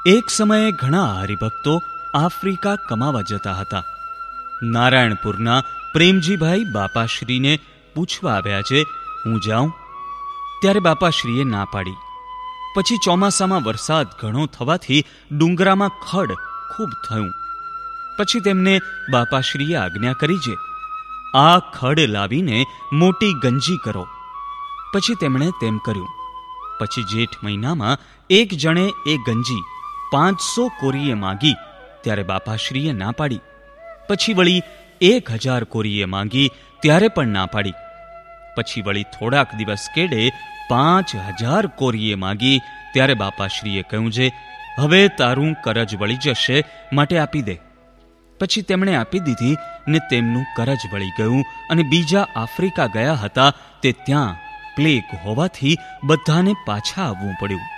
એક સમયે ઘણા હરિભક્તો આફ્રિકા કમાવા જતા હતા. નારાયણપુરના પ્રેમજીભાઈ બાપાશ્રીને પૂછવા આવ્યા છે, હું જાઉં? ત્યારે બાપાશ્રીએ ના પાડી. પછી ચોમાસામાં વરસાદ ઘણો થવાથી ડુંગરામાં ખડ ખૂબ થયું. પછી તેમને બાપાશ્રીએ આજ્ઞા કરી છે, આ ખડ લાવીને મોટી ગંજી કરો. પછી તેમણે તેમ કર્યું. પછી જેઠ મહિનામાં એક જણે એ ગંજી 500 કોરીએ માગી ત્યારે બાપાશ્રીએ ના પાડી. પછી વળી 1000 કોરીએ માંગી ત્યારે પણ ના પાડી. પછી વળી થોડાક દિવસ કેડે 5000 કોરીએ માગી ત્યારે બાપાશ્રીએ કહ્યું છે, હવે તારું કરજ વળી જશે, માટે આપી દે. પછી તેમણે આપી દીધી ને તેમનું કરજ વળી ગયું અને બીજા આફ્રિકા ગયા હતા તે ત્યાં પ્લેગ હોવાથી બધાને પાછા આવવું પડ્યું.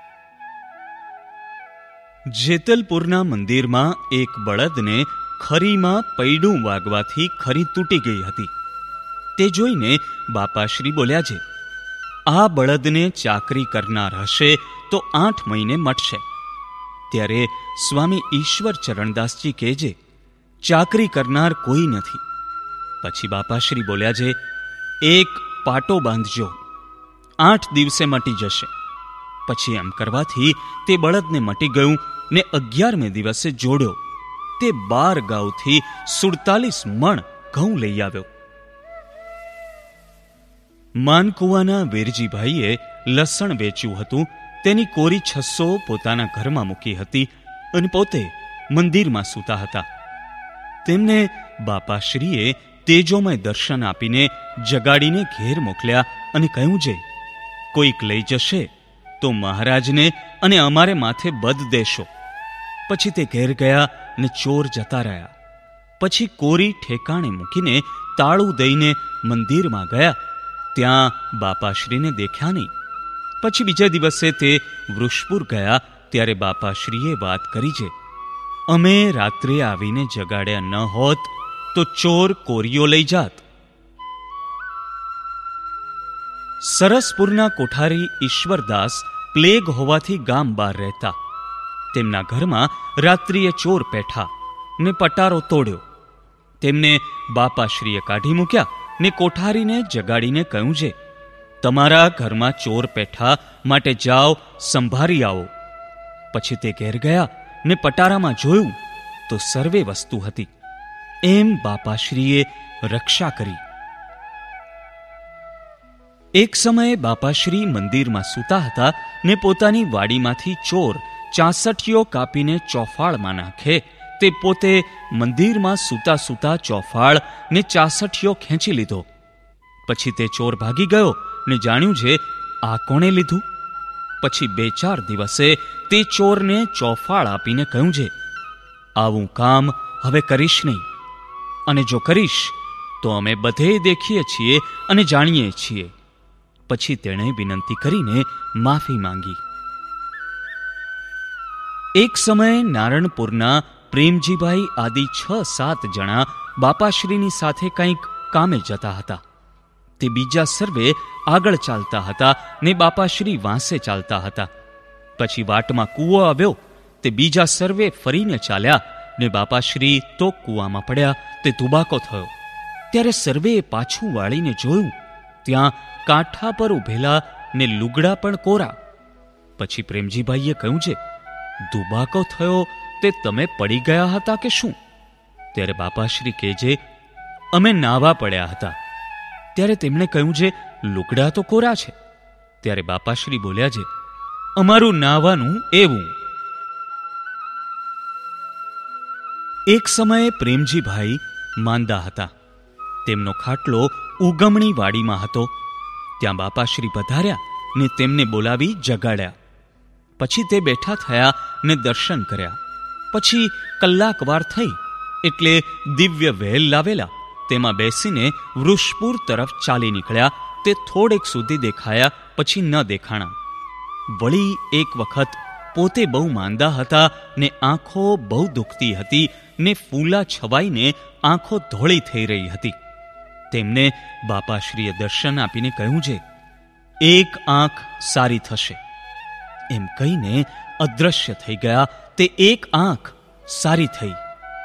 જેતલપુરના મંદિરમાં એક બળદને ખરીમાં પૈડું વાગવાથી ખરી તૂટી ગઈ હતી. તે જોઈને બાપાશ્રી બોલ્યા છે, આ બળદને ચાકરી કરનાર હશે તો 8 મહિને મટશે. ત્યારે સ્વામી ઈશ્વર ચરણદાસજી કહે છે, ચાકરી કરનાર કોઈ નથી. પછી બાપાશ્રી બોલ્યા છે, એક પાટો બાંધજો, 8 દિવસે મટી જશે. પછી એમ કરવાથી તે બળદને મટી ગયું ને 11મે દિવસે જોડ્યો. તે 12 ગાઉથી 47 મણ ઘઉં લઈ આવ્યો. માનકુવાના વેરજીભાઈએ લસણ વેચ્યું હતું. તેની કોરી 600 પોતાના ઘરમાં મૂકી હતી અને પોતે મંદિરમાં સૂતા હતા. તેમને બાપાશ્રીએ તેજોમય દર્શન આપીને જગાડીને ઘેર મોકલ્યા અને કહ્યું છે, કોઈક લઈ જશે તો મહારાજને અને અમારે માથે બદ દેશો. પછી તે ઘેર ગયા ને ચોર જતા રહ્યા. પછી કોરી ઠેકાણે મૂકીને તાળું દઈને મંદિરમાં ગયા. ત્યાં બાપાશ્રીને દેખ્યા નહીં. પછી બીજા દિવસે તે વૃષપુર ગયા ત્યારે બાપાશ્રીએ વાત કરી છે, અમે રાત્રે આવીને જગાડ્યા ન હોત તો ચોર કોરીઓ લઈ જાત. સરસપુરના કોઠારી ઈશ્વરદાસ પ્લેગ હોવાથી ગામ બહાર રહેતા. તેમના ઘરમાં રાત્રિએ ચોર પેઠા ને પટારો તોડ્યો. તેમને બાપાશ્રીએ કાઢી મૂક્યા ને કોઠારીને જગાડીને કહ્યું છે, તમારા ઘરમાં ચોર પેઠા, માટે જાઓ, સંભારી આવો. પછી તે ઘેર ગયા ને પટારામાં જોયું તો સર્વે વસ્તુ હતી. એમ બાપાશ્રીએ રક્ષા કરી. એક સમયે બાપાશ્રી મંદિરમાં સૂતા હતા ને પોતાની વાડીમાંથી ચોર 64 કાપીને ચોફાળમાં નાખે તે પોતે મંદિરમાં સૂતા સૂતા ચોફાળ ને 64 ખેંચી લીધો. પછી તે ચોર ભાગી ગયો ને જાણ્યું છે આ કોણે લીધું. પછી 2-4 દિવસે તે ચોરને ચોફાળ આપીને કહ્યું છે, આવું કામ હવે કરીશ નહીં, અને જો કરીશ તો અમે બધે દેખીએ છીએ અને જાણીએ છીએ. પછી તેણે વિનંતી કરીને માફી માંગી. એક સમયે નારણપુરના પ્રેમજીભાઈ આદિ 6-7 જણા બાપાશ્રીની સાથે કંઈક કામે જતા હતા. તે બીજા સર્વે આગળ ચાલતા હતા ને બાપાશ્રી વાંસે ચાલતા હતા. પછી વાટમાં કૂવો આવ્યો. તે બીજા સર્વે ફરીને ચાલ્યા ને બાપાશ્રી તો કૂવામાં પડ્યા. તે ધુબાકો થયો. ત્યારે સર્વેએ પાછું વાળીને જોયું. ત્યાં કાંઠા પર ઉભેલા ને લુગડા પણ કોરા. પછી પ્રેમજીભાઈએ કહ્યું છે, ધુબાકો થયો તે તમે પડી ગયા હતા કે શું? ત્યારે બાપાશ્રી કહે છે, અમે નાવા પડ્યા હતા. ત્યારે તેમણે કહ્યું છે, લુગડા તો કોરા છે. ત્યારે બાપાશ્રી બોલ્યા છે, અમારું નાવાનું એવું. એક સમયે પ્રેમજીભાઈ માંદા હતા. તેમનો ખાટલો ઉગમણી વાડીમાં હતો. ત્યાં બાપાશ્રી પધાર્યા ને તેમને બોલાવી જગાડ્યા. પછી તે બેઠા થયા ને દર્શન કર્યા. પછી કલાકવાર થઈ એટલે દિવ્ય વહેલ લાવેલા. તેમાં બેસીને વૃષપુર તરફ ચાલી નીકળ્યા. તે થોડેક સુધી દેખાયા, પછી ન દેખાણા. વળી એક વખત પોતે બહુ માંદા હતા ને આંખો બહુ દુખતી હતી ને ફૂલા છવાઈને આંખો ધોળી થઈ રહી હતી. તેમને બાપાશ્રીએ દર્શન આપીને કહ્યું છે, એક આંખ સારી થશે. એમ કહીને અદ્રશ્ય થઈ ગયા. તે એક આંખ સારી થઈ.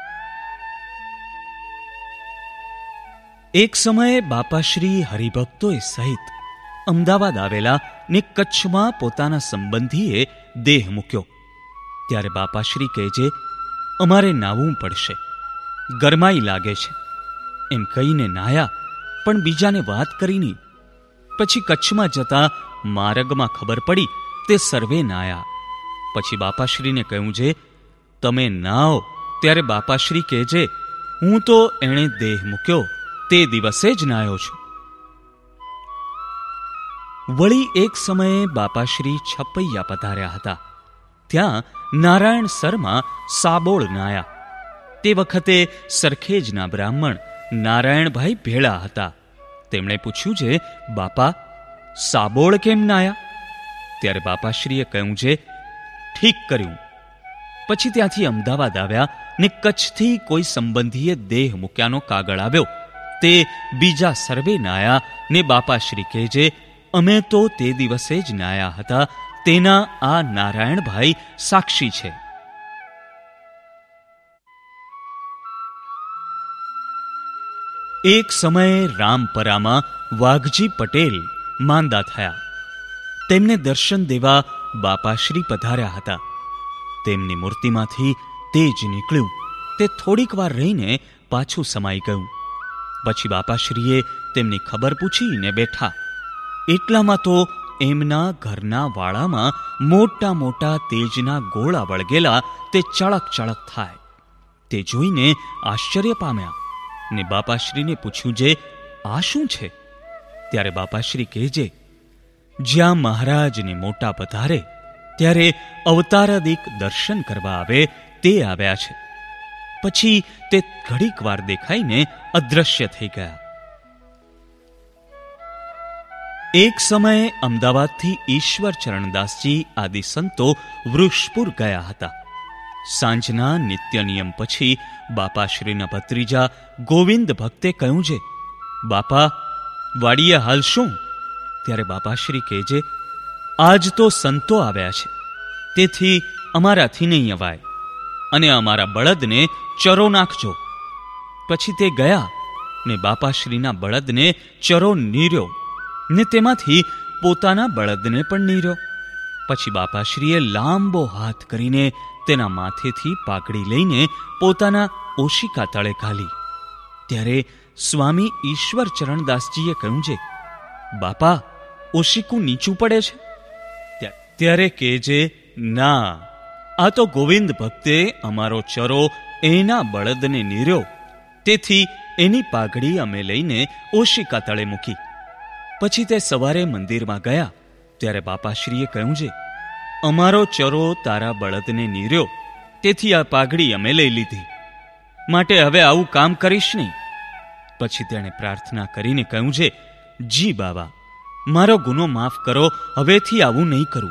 એક સમયે બાપાશ્રી હરિભક્તોએ સહિત અમદાવાદ આવેલા ને કચ્છમાં પોતાના સંબંધીએ દેહ મૂક્યો. ત્યારે બાપાશ્રી કહે છે, અમારે નાહવું પડશે, ગરમાઈ લાગે છે. એમ કહીને નાહ્યા, પણ બીજાને વાત કરી નહીં. પછી કચ્છમાં જતા માર્ગમાં ખબર પડી, તે સર્વે નાહ્યા. પછી બાપાશ્રીને કહ્યું છે, તમે નાહો. ત્યારે બાપાશ્રી કહે છે, હું તો એણે દેહ મૂક્યો તે દિવસે જ નાહ્યો છું. વળી એક સમયે બાપાશ્રી છપૈયા પધાર્યા હતા. ત્યાં નારાયણ સરમાં સાબોળ નાયા. તે વખતે સરખેજના બ્રાહ્મણ નારાયણભાઈ ભેળા હતા. તેમણે પૂછ્યું છે, બાપા સાબોળ કેમ નાયા? ત્યારે બાપાશ્રીએ કહ્યું છે, ઠીક કર્યું. પછી ત્યાંથી અમદાવાદ આવ્યા ને કચ્છથી કોઈ સંબંધીએ દેહ મૂક્યાનો કાગળ આવ્યો. તે બીજા સર્વે નાયા ને બાપાશ્રી કહે છે, અમે તો તે દિવસે જ નાયા હતા. તેના આ નારાયણભાઈ સાક્ષી છે. એક સમયે રામપરામાં વાઘજી પટેલ માંદા થયા. તેમને દર્શન દેવા બાપાશ્રી પધાર્યા હતા. તેમની મૂર્તિમાંથી તેજ નીકળ્યું. તે થોડીક વાર રહીને પાછું સમાઈ ગયું. પછી બાપાશ્રીએ તેમની ખબર પૂછીને બેઠા. એટલામાં તો એમના ઘરના વાળામાં મોટા મોટા તેજના ગોળા વળગેલા. તે ચળક ચળક થાય. તે જોઈને આશ્ચર્ય પામ્યા ને બાપાશ્રીને પૂછ્યું છે, આ શું છે? ત્યારે બાપાશ્રી કહે છે, જ્યાં મહારાજને મોટા પધારે ત્યારે અવતારાદિક દર્શન કરવા આવે તે આવ્યા છે. પછી તે ઘડીક વાર દેખાઈને અદ્રશ્ય થઈ ગયા. એક સમયે અમદાવાદથી ઈશ્વર ચરણદાસજી આદિ સંતો વૃક્ષપુર ગયા હતા. સાંજના નિત્ય નિયમ પછી બાપાશ્રીના ભત્રીજા ગોવિંદ ભક્તે કહ્યું છે, બાપા વાડીએ હાલ શું? ત્યારે બાપાશ્રી કહે છે, આજ તો સંતો આવ્યા છે, તેથી અમારાથી નહીં અવાય, અને અમારા બળદને ચરો નાખજો. પછી તે ગયા ને બાપાશ્રીના બળદને ચરો નીર્યો ને તેમાંથી પોતાના બળદને પણ નીર્યો. પછી બાપાશ્રીએ લાંબો હાથ કરીને તેના માથેથી પાઘડી લઈને પોતાના ઓશિકા તળે ઘાલી. ત્યારે સ્વામી ઈશ્વર ચરણદાસજીએ કહ્યું છે, બાપા ઓશિકું નીચું પડે છે? ત્યારે કહે છે, ના, આ તો ગોવિંદ ભક્તે અમારો ચરો એના બળદને નીર્યો, તેથી એની પાઘડી અમે લઈને ઓશિકા તળે મૂકી. પછી તે સવારે મંદિરમાં ગયા. ત્યારે બાપાશ્રીએ કહ્યું છે, અમારો ચરો તારા બળદને નીર્યો, તેથી આ પાઘડી અમે લઈ લીધી, માટે હવે આવું કામ કરીશ નહીં. પછી તેણે પ્રાર્થના કરીને કહ્યું છે, જી બાબા, મારો ગુનો માફ કરો, હવેથી આવું નહીં કરું.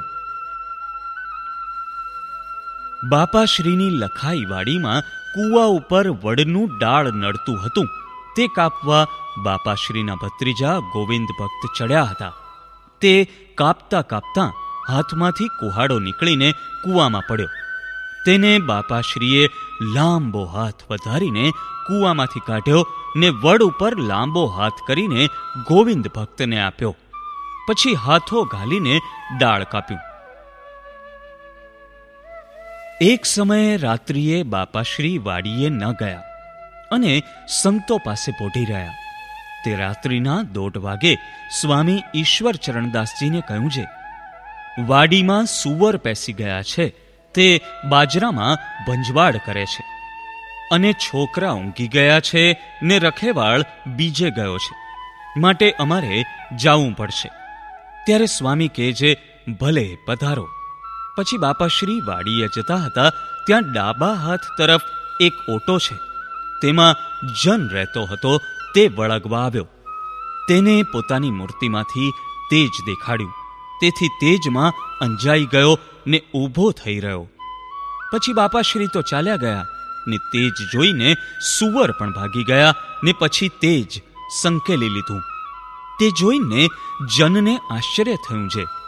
બાપાશ્રીની લખાઈ વાડીમાં કૂવા ઉપર વડનું ડાળ નડતું હતું. તે કાપવા બાપાશ્રીના ભત્રીજા ગોવિંદ ભક્ત ચડ્યા હતા. તે કાપતા કાપતા હાથમાંથી કુહાડો નીકળીને કૂવામાં પડ્યો. તેને બાપાશ્રીએ લાંબો હાથ વધારીને કૂવામાંથી કાઢ્યો ને વડ ઉપર લાંબો હાથ કરીને ગોવિંદ ભક્તને આપ્યો. પછી હાથો ઘાલીને ડાળ કાપ્યું. એક સમયે રાત્રિએ બાપાશ્રી વાડીએ ન ગયા અને સંતો પાસે પોઢી રહ્યા. તે રાત્રિના 1:30 વાગે સ્વામી ઈશ્વર ચરણદાસજીને કહ્યું છે, વાડીમાં સુવર પેસી ગયા છે, તે બાજરામાં ભંજવાડ કરે છે, અને છોકરા ઊંઘી ગયા છે ને રખેવાળ બીજે ગયો છે, માટે અમારે જાવું પડશે. ત્યારે સ્વામી કહે છે, ભલે પધારો. પછી બાપાશ્રી વાડીએ જતા હતા. ત્યાં ડાબા હાથ તરફ એક ઓટો છે, તેમાં જન રહેતો હતો. તે વળગવા આવ્યો. તેને પોતાની મૂર્તિમાંથી તેજ દેખાડ્યું, તેથી તેજમાં અંજાઈ ગયો ને ઊભો થઈ રહ્યો. પછી બાપાશ્રી તો ચાલ્યા ગયા ને તેજ જોઈને સુવર પણ ભાગી ગયા ને પછી તેજ સંકેલી લીધું. તે જોઈને જનને આશ્ચર્ય થયું છે.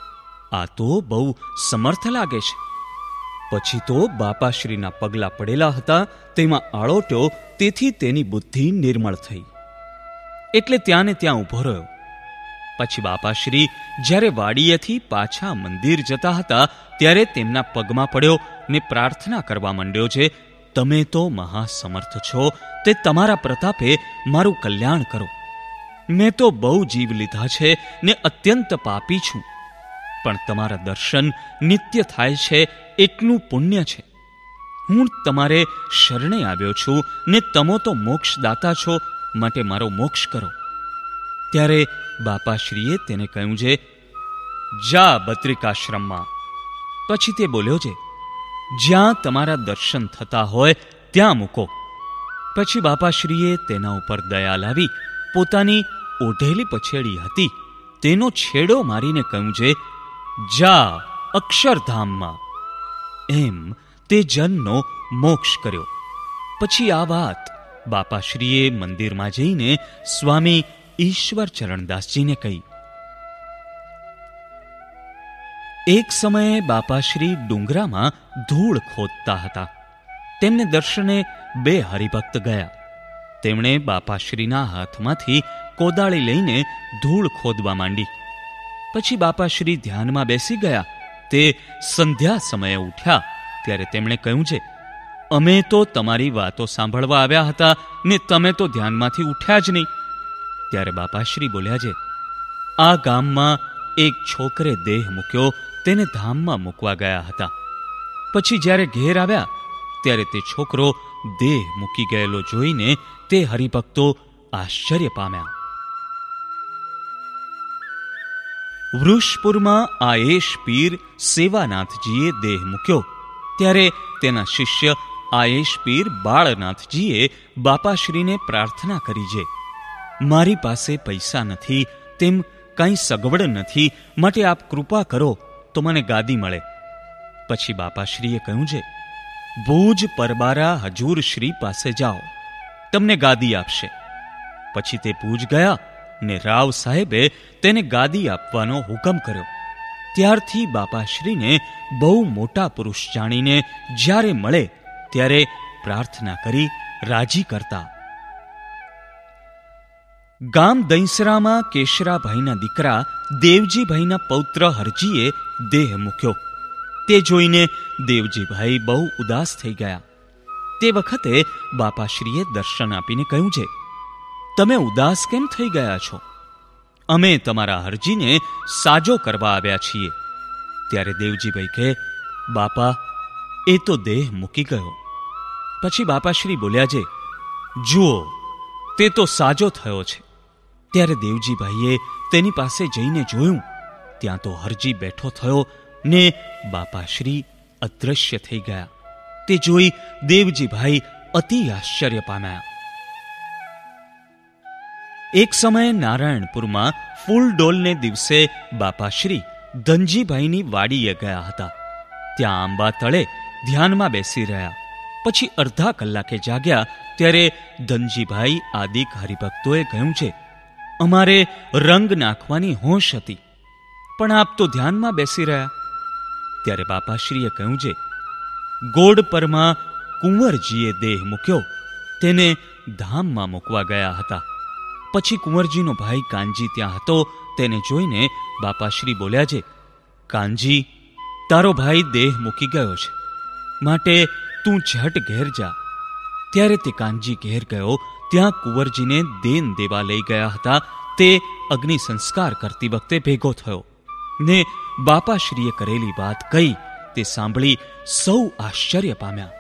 આ તો બહુ સમર્થ લાગે છે. પછી તો બાપાશ્રીના પગલા પડેલા હતા તેમાં આળોટ્યો, તેથી તેની બુદ્ધિ નિર્મળ થઈ. એટલે ત્યાં ને ત્યાં ઊભો રહ્યો. પછી બાપાશ્રી જ્યારે વાડીએથી પાછા મંદિર જતા હતા ત્યારે તેમના પગમાં પડ્યો ને પ્રાર્થના કરવા માંડ્યો છે, તમે તો મહાસમર્થ છો, તે તમારા પ્રતાપે મારું કલ્યાણ કરો. મેં તો બહુ જીવ લીધા છે ને અત્યંત પાપી છું, પણ તમારા દર્શન નિત્ય થાય છે એટલું પુણ્ય છે. હું તમારે શરણે આવ્યો છું ને તમો તો મોક્ષદાતા છો, માટે મારો મોક્ષ કરો. ત્યારે બાપાશ્રીએ તેને કહ્યું છે, જા બદ્રિકાશ્રમમાં. પછી તે બોલ્યો છે, જ્યાં તમારા દર્શન થતા હોય ત્યાં મૂકો. પછી બાપાશ્રીએ તેના ઉપર દયા લાવી પોતાની ઓઢેલી પછેડી હતી તેનો છેડો મારીને કહ્યું છે, જા અક્ષરધામમાં. એમ તે જનનો મોક્ષ કર્યો. પછી આ વાત બાપાશ્રીએ મંદિરમાં જઈને સ્વામી ઈશ્વર ચરણદાસજીને કહી. એક સમયે બાપાશ્રી ડુંગરામાં ધૂળ ખોદતા હતા. તેમને દર્શને બે હરિભક્ત ગયા. તેમણે બાપાશ્રીના હાથમાંથી કોદાળી લઈને ધૂળ ખોદવા માંડી. પછી બાપાશ્રી ધ્યાનમાં બેસી ગયા. તે સંધ્યા સમયે ઉઠ્યા ત્યારે તેમણે કહ્યું છે, અમે તો તમારી વાતો સાંભળવા આવ્યા હતા ને તમે તો ધ્યાનમાંથી ઉઠ્યા જ નહીં. ત્યારે બાપાશ્રી બોલ્યા છે, આ ગામમાં એક છોકરે દેહ મૂક્યો, તેને ધામમાં મૂકવા ગયા હતા. પછી જ્યારે ઘેર આવ્યા ત્યારે તે છોકરો દેહ મૂકી ગયેલો જોઈને તે હરિભક્તો આશ્ચર્ય પામ્યા. વૃષપુરમાં આયેશ પીર સેવાનાથજીએ દેહ મૂક્યો ત્યારે તેના શિષ્ય આયેશ પીર બાળનાથજીએ બાપાશ્રીને પ્રાર્થના કરી છે, મારી પાસે પૈસા નથી, તેમ કંઈ સગવડ નથી, માટે આપ કૃપા કરો તો મને ગાદી મળે. પછી બાપાશ્રીએ કહ્યું છે, ભુજ પરબારા હજૂર શ્રી પાસે જાઓ, તમને ગાદી આપશે. પછી તે ભુજ ગયા ને રાવ સાહેબે તેને ગાદી આપવાનો હુકમ કર્યો. ત્યારથી બાપાશ્રીને બહુ મોટા પુરુષ જાણીને જ્યારે મળે ત્યારે પ્રાર્થના કરી રાજી કરતા. ગામ દૈંસરામાં કેશરાભાઈના દીકરા દેવજીભાઈના પૌત્ર હરજીએ દેહ મૂક્યો. તે જોઈને દેવજીભાઈ બહુ ઉદાસ થઈ ગયા. તે વખતે બાપાશ્રીએ દર્શન આપીને કહ્યું છે, તમે ઉદાસ કેમ થઈ ગયા છો? અમે તમારા હરજીને સાજો કરવા આવ્યા છીએ. ત્યારે દેવજીભાઈ કહે, બાપા, એ તો દેહ મૂકી ગયો. પછી બાપાશ્રી બોલ્યા છે, જુઓ, તે તો સાજો થયો છે. ત્યારે દેવજીભાઈએ તેની પાસે જઈને જોયું, ત્યાં તો હરજી બેઠો થયો ને બાપાશ્રી અદ્રશ્ય થઈ ગયા. તે જોઈ દેવજીભાઈ અતિ આશ્ચર્ય પામ્યા. એક સમયે નારાયણપુરમાં ફૂલડોલને દિવસે બાપાશ્રી ધનજીભાઈની વાડીએ ગયા હતા. ત્યાં આંબા તળે ધ્યાનમાં બેસી રહ્યા. પછી અડધા કલાકે જાગ્યા ત્યારે ધનજીભાઈ આદિક હરિભક્તોએ કહ્યું છે, અમારે રંગ નાખવાની હોશ હતી, પણ આપ તો ધ્યાનમાં બેસી રહ્યા. ત્યારે બાપાશ્રીએ કહ્યું છે, ગોડપરમાં કુંવરજીએ દેહ મૂક્યો, તેને ધામમાં મૂકવા ગયા હતા. પછી કુંવરજીનો ભાઈ કાનજી ત્યાં હતો. તેને જોઈને બાપાશ્રી બોલ્યા છે, કાનજી, તારો ભાઈ દેહ મૂકી ગયો છે, માટે તું ઝટ ઘેર જા. ત્યારે તે કાનજી ઘેર ગયો. ત્યાં કુંવરજીને દેન દેવા લઈ ગયા હતા. તે અગ્નિ સંસ્કાર કરતી વખતે ભેગો થયો ને બાપાશ્રીએ કરેલી વાત કહી. તે સાંભળી સૌ આશ્ચર્ય પામ્યા.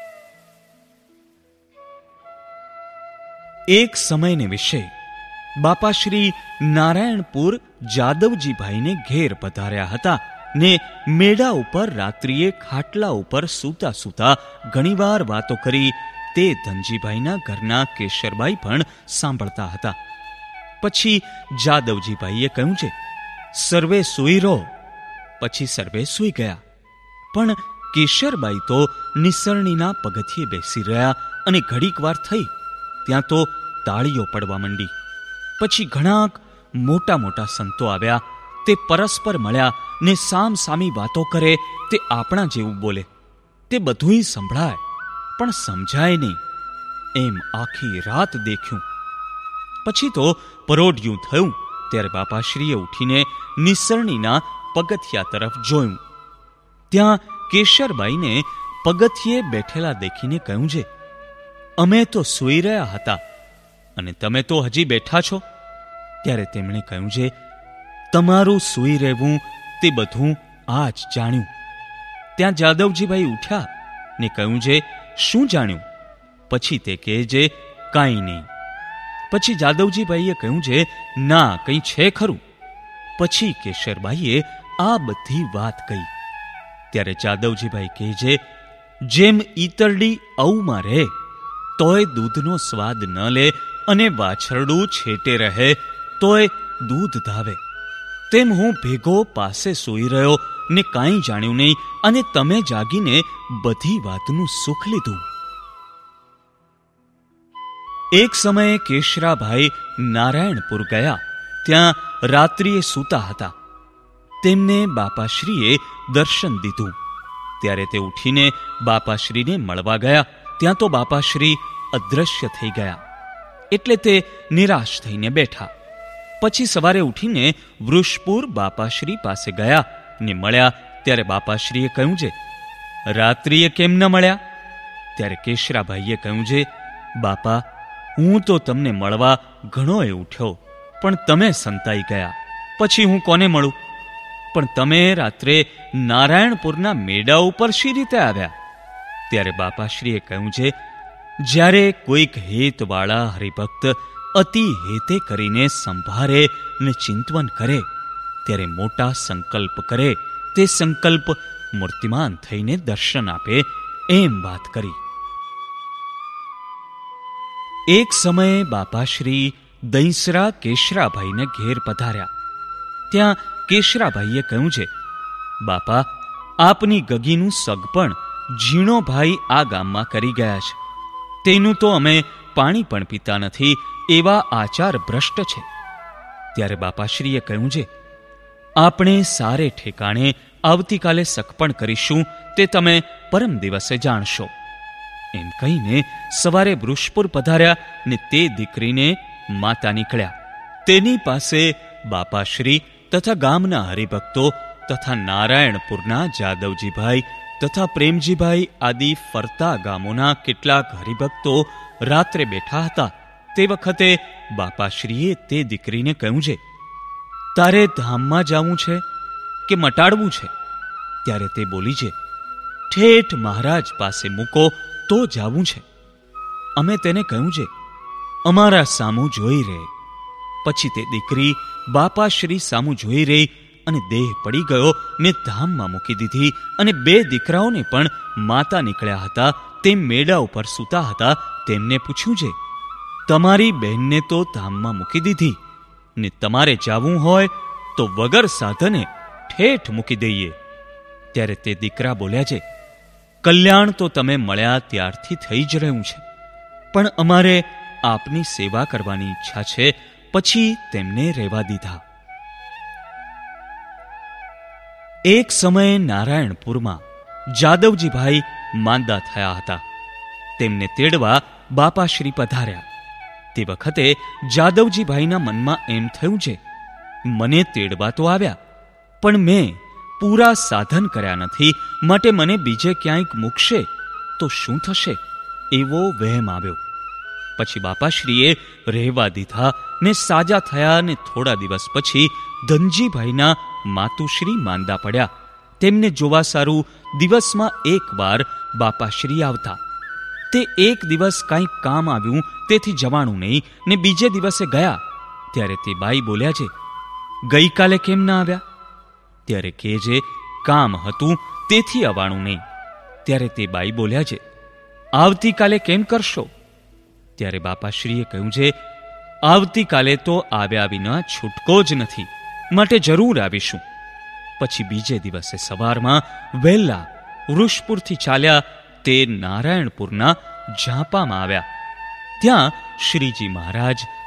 એક સમયને વિશે બાપાશ્રી નારાયણપુર જાદવજીભાઈને ઘેર પધાર્યા હતા ને મેડા ઉપર રાત્રિએ ખાટલા ઉપર સૂતા સૂતા ઘણીવાર વાતો કરી તે ધનજીભાઈના ઘરના કેશરબાઈ પણ સાંભળતા હતા. પછી જાદવજીભાઈએ કહ્યું છે, સર્વે સૂઈ રહો. પછી સર્વે સૂઈ ગયા. પણ કેશરબાઈ તો નિસરણીના પગથિયે બેસી રહ્યા અને ઘડીક વાર થઈ ત્યાં તો તાળીઓ પડવા માંડી. પછી ઘણા મોટા મોટા સંતો આવ્યા. તે પરસ્પર મળ્યા ને સામ સામી વાતો કરે, તે આપણા જેવું બોલે, તે બધુંય સંભળાય પણ સમજાય નહીં. એમ આખી રાત દેખ્યું. પછી તો પરોઢિયું થયું ત્યારે બાપાશ્રીએ ઉઠીને નિસરણીના પગથિયા તરફ જોયું. ત્યાં કેશરબાઈને પગથિયે બેઠેલા દેખીને કહ્યું છે, અમે તો સૂઈ રહ્યા હતા અને તમે તો હજી બેઠા છો. ત્યારે તેમણે કહ્યું છે, તમારું સૂઈ રહેવું તે બધું આજ જાણ્યું. ત્યાં જાદવજીભાઈ ઉઠ્યા ને કહ્યું છે, શું જાણ્યું? પછી તે કહે છે, કાંઈ નહીં. પછી જાદવજીભાઈએ કહ્યું છે, ના કંઈ છે ખરું. પછી કેશરબાઈએ આ બધી વાત કહી. ત્યારે જાદવજીભાઈ કહે છે, જેમ ઈતરડી અવમાં રહે તોય દૂધનો સ્વાદ ન લે અને વાછરડું છેટે રહે તોય દૂધ ધાવે, તેમ હું ભેગો પાસે સૂઈ રહ્યો ને કાંઈ જાણ્યું નહીં, અને તમે જાગીને બધી વાતનું સુખ લીધું. એક સમયે કેશરાભાઈ નારાયણપુર ગયા. ત્યાં રાત્રિએ સૂતા હતા. તેમને બાપાશ્રીએ દર્શન દીધું. ત્યારે તે ઉઠીને બાપાશ્રીને મળવા ગયા. ત્યાં તો બાપાશ્રી અદ્રશ્ય થઈ ગયા. એટલે તે નિરાશ થઈને બેઠા. પછી સવારે ઉઠીને વૃષપુર બાપાશ્રી પાસે ગયા ને મળ્યા. ત્યારે બાપાશ્રીએ કહ્યું છે, રાત્રિએ કેમ ન મળ્યા? ત્યારે કેશરાભાઈએ કહ્યું છે, બાપા, હું તો તમને મળવા ઘણોય ઉઠ્યો, પણ તમે સંતાઈ ગયા. પછી હું કોને મળું? પણ તમે રાત્રે નારાયણપુરના મેડા ઉપર શી રીતે આવ્યા? ત્યારે બાપાશ્રીએ કહ્યું છે, જ્યારે કોઈક હેતવાળા હરિભક્ત અતિ હેતે કરીને સંભારે ને ચિંતવન કરે ત્યારે મોટા સંકલ્પ કરે, તે સંકલ્પ મૂર્તિમાન થઈને દર્શન આપે, એમ વાત કરી. એક સમયે બાપાશ્રી દહીંસરા કેશરાભાઈને ઘેર પધાર્યા. ત્યાં કેશરાભાઈએ કહ્યું છે, બાપા, આપની ગગીનું સગપણ ઝીણો ભાઈ આ ગામમાં કરી ગયા છે. તેનું તો અમે પાણી પણ પીતા નથી, એવા આચાર ભ્રષ્ટ છે. ત્યારે બાપાશ્રીએ કહ્યું છે, આપણે સારે ઠેકાણે આવતીકાલે સગપણ કરીશું, તે તમે પરમ દિવસે જાણશો. એમ કહીને સવારે વૃષપુર પધાર્યા ને તે દીકરીને માતા નીકળ્યા. તેની પાસે બાપાશ્રી તથા ગામના હરિભક્તો તથા નારાયણપુરના જાદવજીભાઈ તથા પ્રેમજીભાઈ આદિ ફરતા ગામોના કેટલાક હરિભક્તો રાત્રે બેઠા હતા. તે વખતે બાપાશ્રીએ તે દીકરીને કહ્યું છે, તારે ધામમાં જવું છે કે મટાડવું છે? ત્યારે તે બોલી છે, ઠેઠ મહારાજ પાસે મૂકો તો જાવું છે. અમે તેને કહ્યું છે, અમારા સામું જોઈ રહે. પછી તે દીકરી બાપાશ્રી સામું જોઈ રહી અને દેહ પડી ગયો ને ધામમાં મૂકી દીધી. અને બે દીકરાઓને પણ માતા નીકળ્યા હતા, તેમ મેડા ઉપર સૂતા હતા. તેમને પૂછ્યું છે, તમારી બહેનને તો ધામમાં મૂકી દીધી ને તમારે જાવું હોય તો વગર સાધને ઠેઠ મૂકી દઈએ. ત્યારે તે દીકરા બોલ્યા છે, કલ્યાણ તો તમે મળ્યા ત્યારથી થઈ જ રહ્યું છે, પણ અમારે આપની સેવા કરવાની ઈચ્છા છે. પછી તેમને રહેવા દીધા. એક સમયે નારાયણપુરમાં જાદવજીભાઈ માંદા થયા હતા. તેમને તેડવા બાપાશ્રી પધાર્યા. તે વખતે જાદવજીભાઈના મનમાં એમ થયું છે, મને તેડવા તો આવ્યા, પણ મેં પૂરા સાધન કર્યા નથી, માટે મને બીજે ક્યાંક મૂકશે તો શું થશે, એવો વહેમ આવ્યો. પછી બાપાશ્રીએ રહેવા દીધા ને સાજા થયા. ને થોડા દિવસ પછી ધનજીભાઈના માતુશ્રી માંદા પડ્યા. તેમને જોવા સારું દિવસમાં એક વાર બાપાશ્રી આવતા. તે એક દિવસ કાંઈ કામ આવ્યું તેથી જવાનું નહીં ને બીજે દિવસે ગયા. ત્યારે તે બાઈ બોલ્યા છે, ગઈકાલે કેમ ના આવ્યા? ત્યારે કહે છે, કામ હતું તેથી આવવાનું નહીં. ત્યારે તે બાઈ બોલ્યા છે, આવતીકાલે કેમ કરશો? ત્યારે બાપાશ્રીએ કહ્યું છે, આવતીકાલે તો આવ્યા વિના છૂટકો જ નથી, માટે જરૂર આવીશું. પછી બીજે દિવસે સવારમાં વહેલા વૃષપુરથી ચાલ્યા તે નારાયણપુરના ઝાંપામાં આવ્યા. ત્યાં શ્રીજી મહારાજ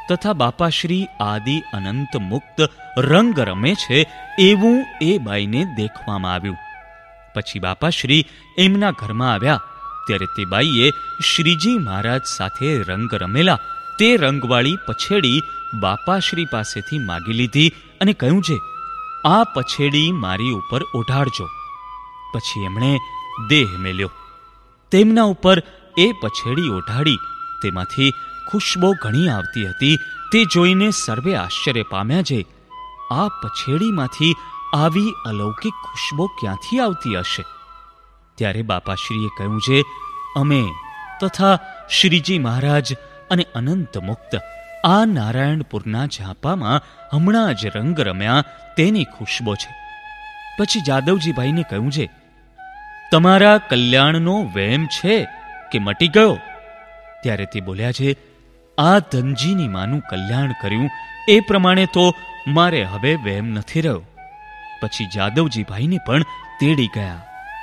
તથા બાપાશ્રી આદિ અનંત મુક્ત રંગ રમે છે એવું એ બાઈને દેખવામાં આવ્યું. પછી બાપાશ્રી એમના ઘરમાં આવ્યા ત્યારે તે બાઈએ શ્રીજી મહારાજ સાથે રંગ રમેલા તે રંગવાળી પછેડી બાપાશ્રી પાસેથી માગી લીધી અને કહ્યું છે, આ પછેડી મારી ઉપર ઓઢાડજો. પછી એમણે દેહ મેલ્યો. તેમના ઉપર એ પછેડી ઓઢાડી તેમાંથી ખુશ્બો ઘણી આવતી હતી. તે જોઈને સર્વે આશ્ચર્ય પામ્યા છે. આ પછેડીમાંથી આવી અલૌકિક ખુશ્બો ક્યાંથી આવતી હશે? ત્યારે બાપાશ્રીએ કહ્યું છે, અમે તથા શ્રીજી મહારાજ અને અનંત મુક્ત આ નારાયણપુરના ઝાંપામાં હમણાં જ રંગ રમ્યા તેની ખુશ્બો છે. પછી જાદવજીભાઈને કહ્યું છે, તમારા કલ્યાણનો વહેમ છે કે મટી ગયો? ત્યારે તે બોલ્યા છે, આ ધનજીની માનું કલ્યાણ કર્યું એ પ્રમાણે તો મારે હવે વહેમ નથી રહ્યો. પછી જાદવજીભાઈને પણ તેડી ગયા.